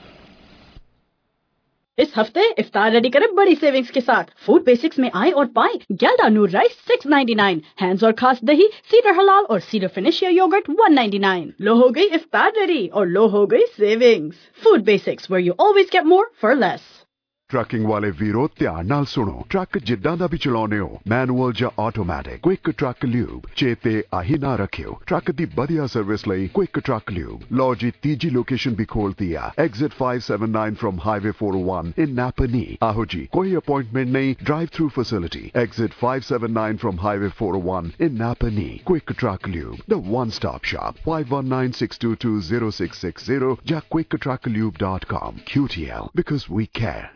اس ہفتے افطار ریڈی کریں بڑی سیونگز کے ساتھ. فوڈ بیسکس میں آئیں اور پائیں گیلڈا نور رائس سکس نائنٹی نائن، ہینڈز اور خاص دہی، سیڈر حلال اور cedar Phoenicia yogurt one ninety nine. Love ہو گئی افطار ریڈی اور لو ہو گئی savings. Food basics where you always get more for less. Trucking ਵਾਲੇ ਵੀਰੋ ਧਿਆਨ ਨਾਲ ਸੁਣੋ. ਟਰੱਕ ਜਿੱਦਾਂ ਦਾ ਵੀ ਚਲਾਉਣੇ ਹੋ, ਮੈਨੂਅਲ ਜਾਂ ਆਟੋਮੈਟਿਕ, ਕੁਇਕ ਟਰੱਕ ਲਿਊਬ ਚੇਤੇ ਆਹੀ ਨਾ ਰੱਖਿਓ. ਟਰੱਕ ਦੀ ਵਧੀਆ ਸਰਵਿਸ ਲਈ ਕੁਇਕ ਟਰੱਕ ਲਿਊਬ. ਲਓ ਜੀ ਤੀਜੀ ਲੋਕੇਸ਼ਨ ਵੀ ਖੋਲਤੀ ਆ, exit five seventy-nine from highway four oh one in Napanee. ਆਹੋ ਜੀ, ਕੋਈ ਅਪਾਇੰਟਮੈਂਟ ਨਹੀਂ, drive through facility. Exit five seventy-nine from highway four oh one in Napanee. Quick truck lube, the one stop shop. five one nine six two two zero six six zero ਜਾਂ quick truck lube dot com. Q T L, because we care.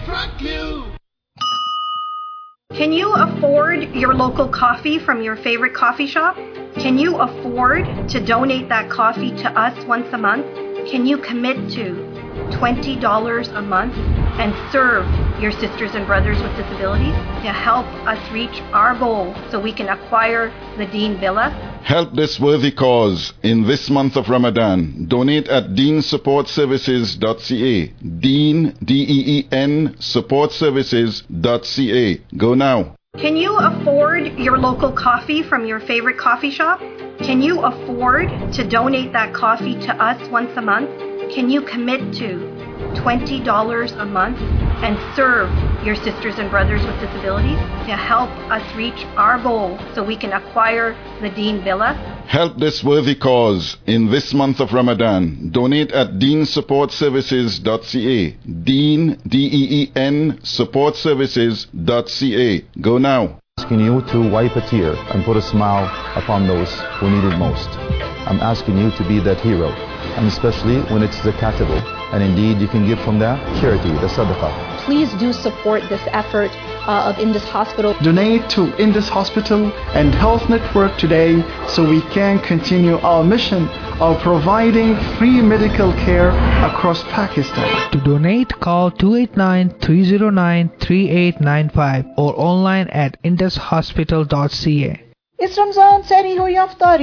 Can you afford your local coffee from your favorite coffee shop? Can you afford to donate that coffee to us once a month? Can you commit to twenty dollars a month and serve your sisters and brothers with disabilities to help us reach our goal so we can acquire the Deen Villa? Help this worthy cause in this month of Ramadan. Donate at deen support services dot c a. Deen, D E E N, support services dot c a. Go now. Can you afford your local coffee from your favorite coffee shop? Can you afford to donate that coffee to us once a month? Can you commit to twenty dollars a month and serve your sisters and brothers with disabilities to help us reach our goal so we can acquire the Deen Villa? Help this worthy cause in this month of Ramadan. Donate at deen support services dot c a. Deen, D E E N, support services dot c a. Go now. Asking you to wipe a tear and put a smile upon those who need it most. I'm asking you to be that hero, and especially when it's zakatable, and indeed you can give from that charity, the sadaqah. Please do support this effort uh, of Indus Hospital. Donate to Indus Hospital and Health Network today so we can continue our mission of providing free medical care across Pakistan. To donate, call two eight nine, three zero nine, three eight nine five or online at indus hospital dot c a. इस रमजान सहरी हो या अफ्तारी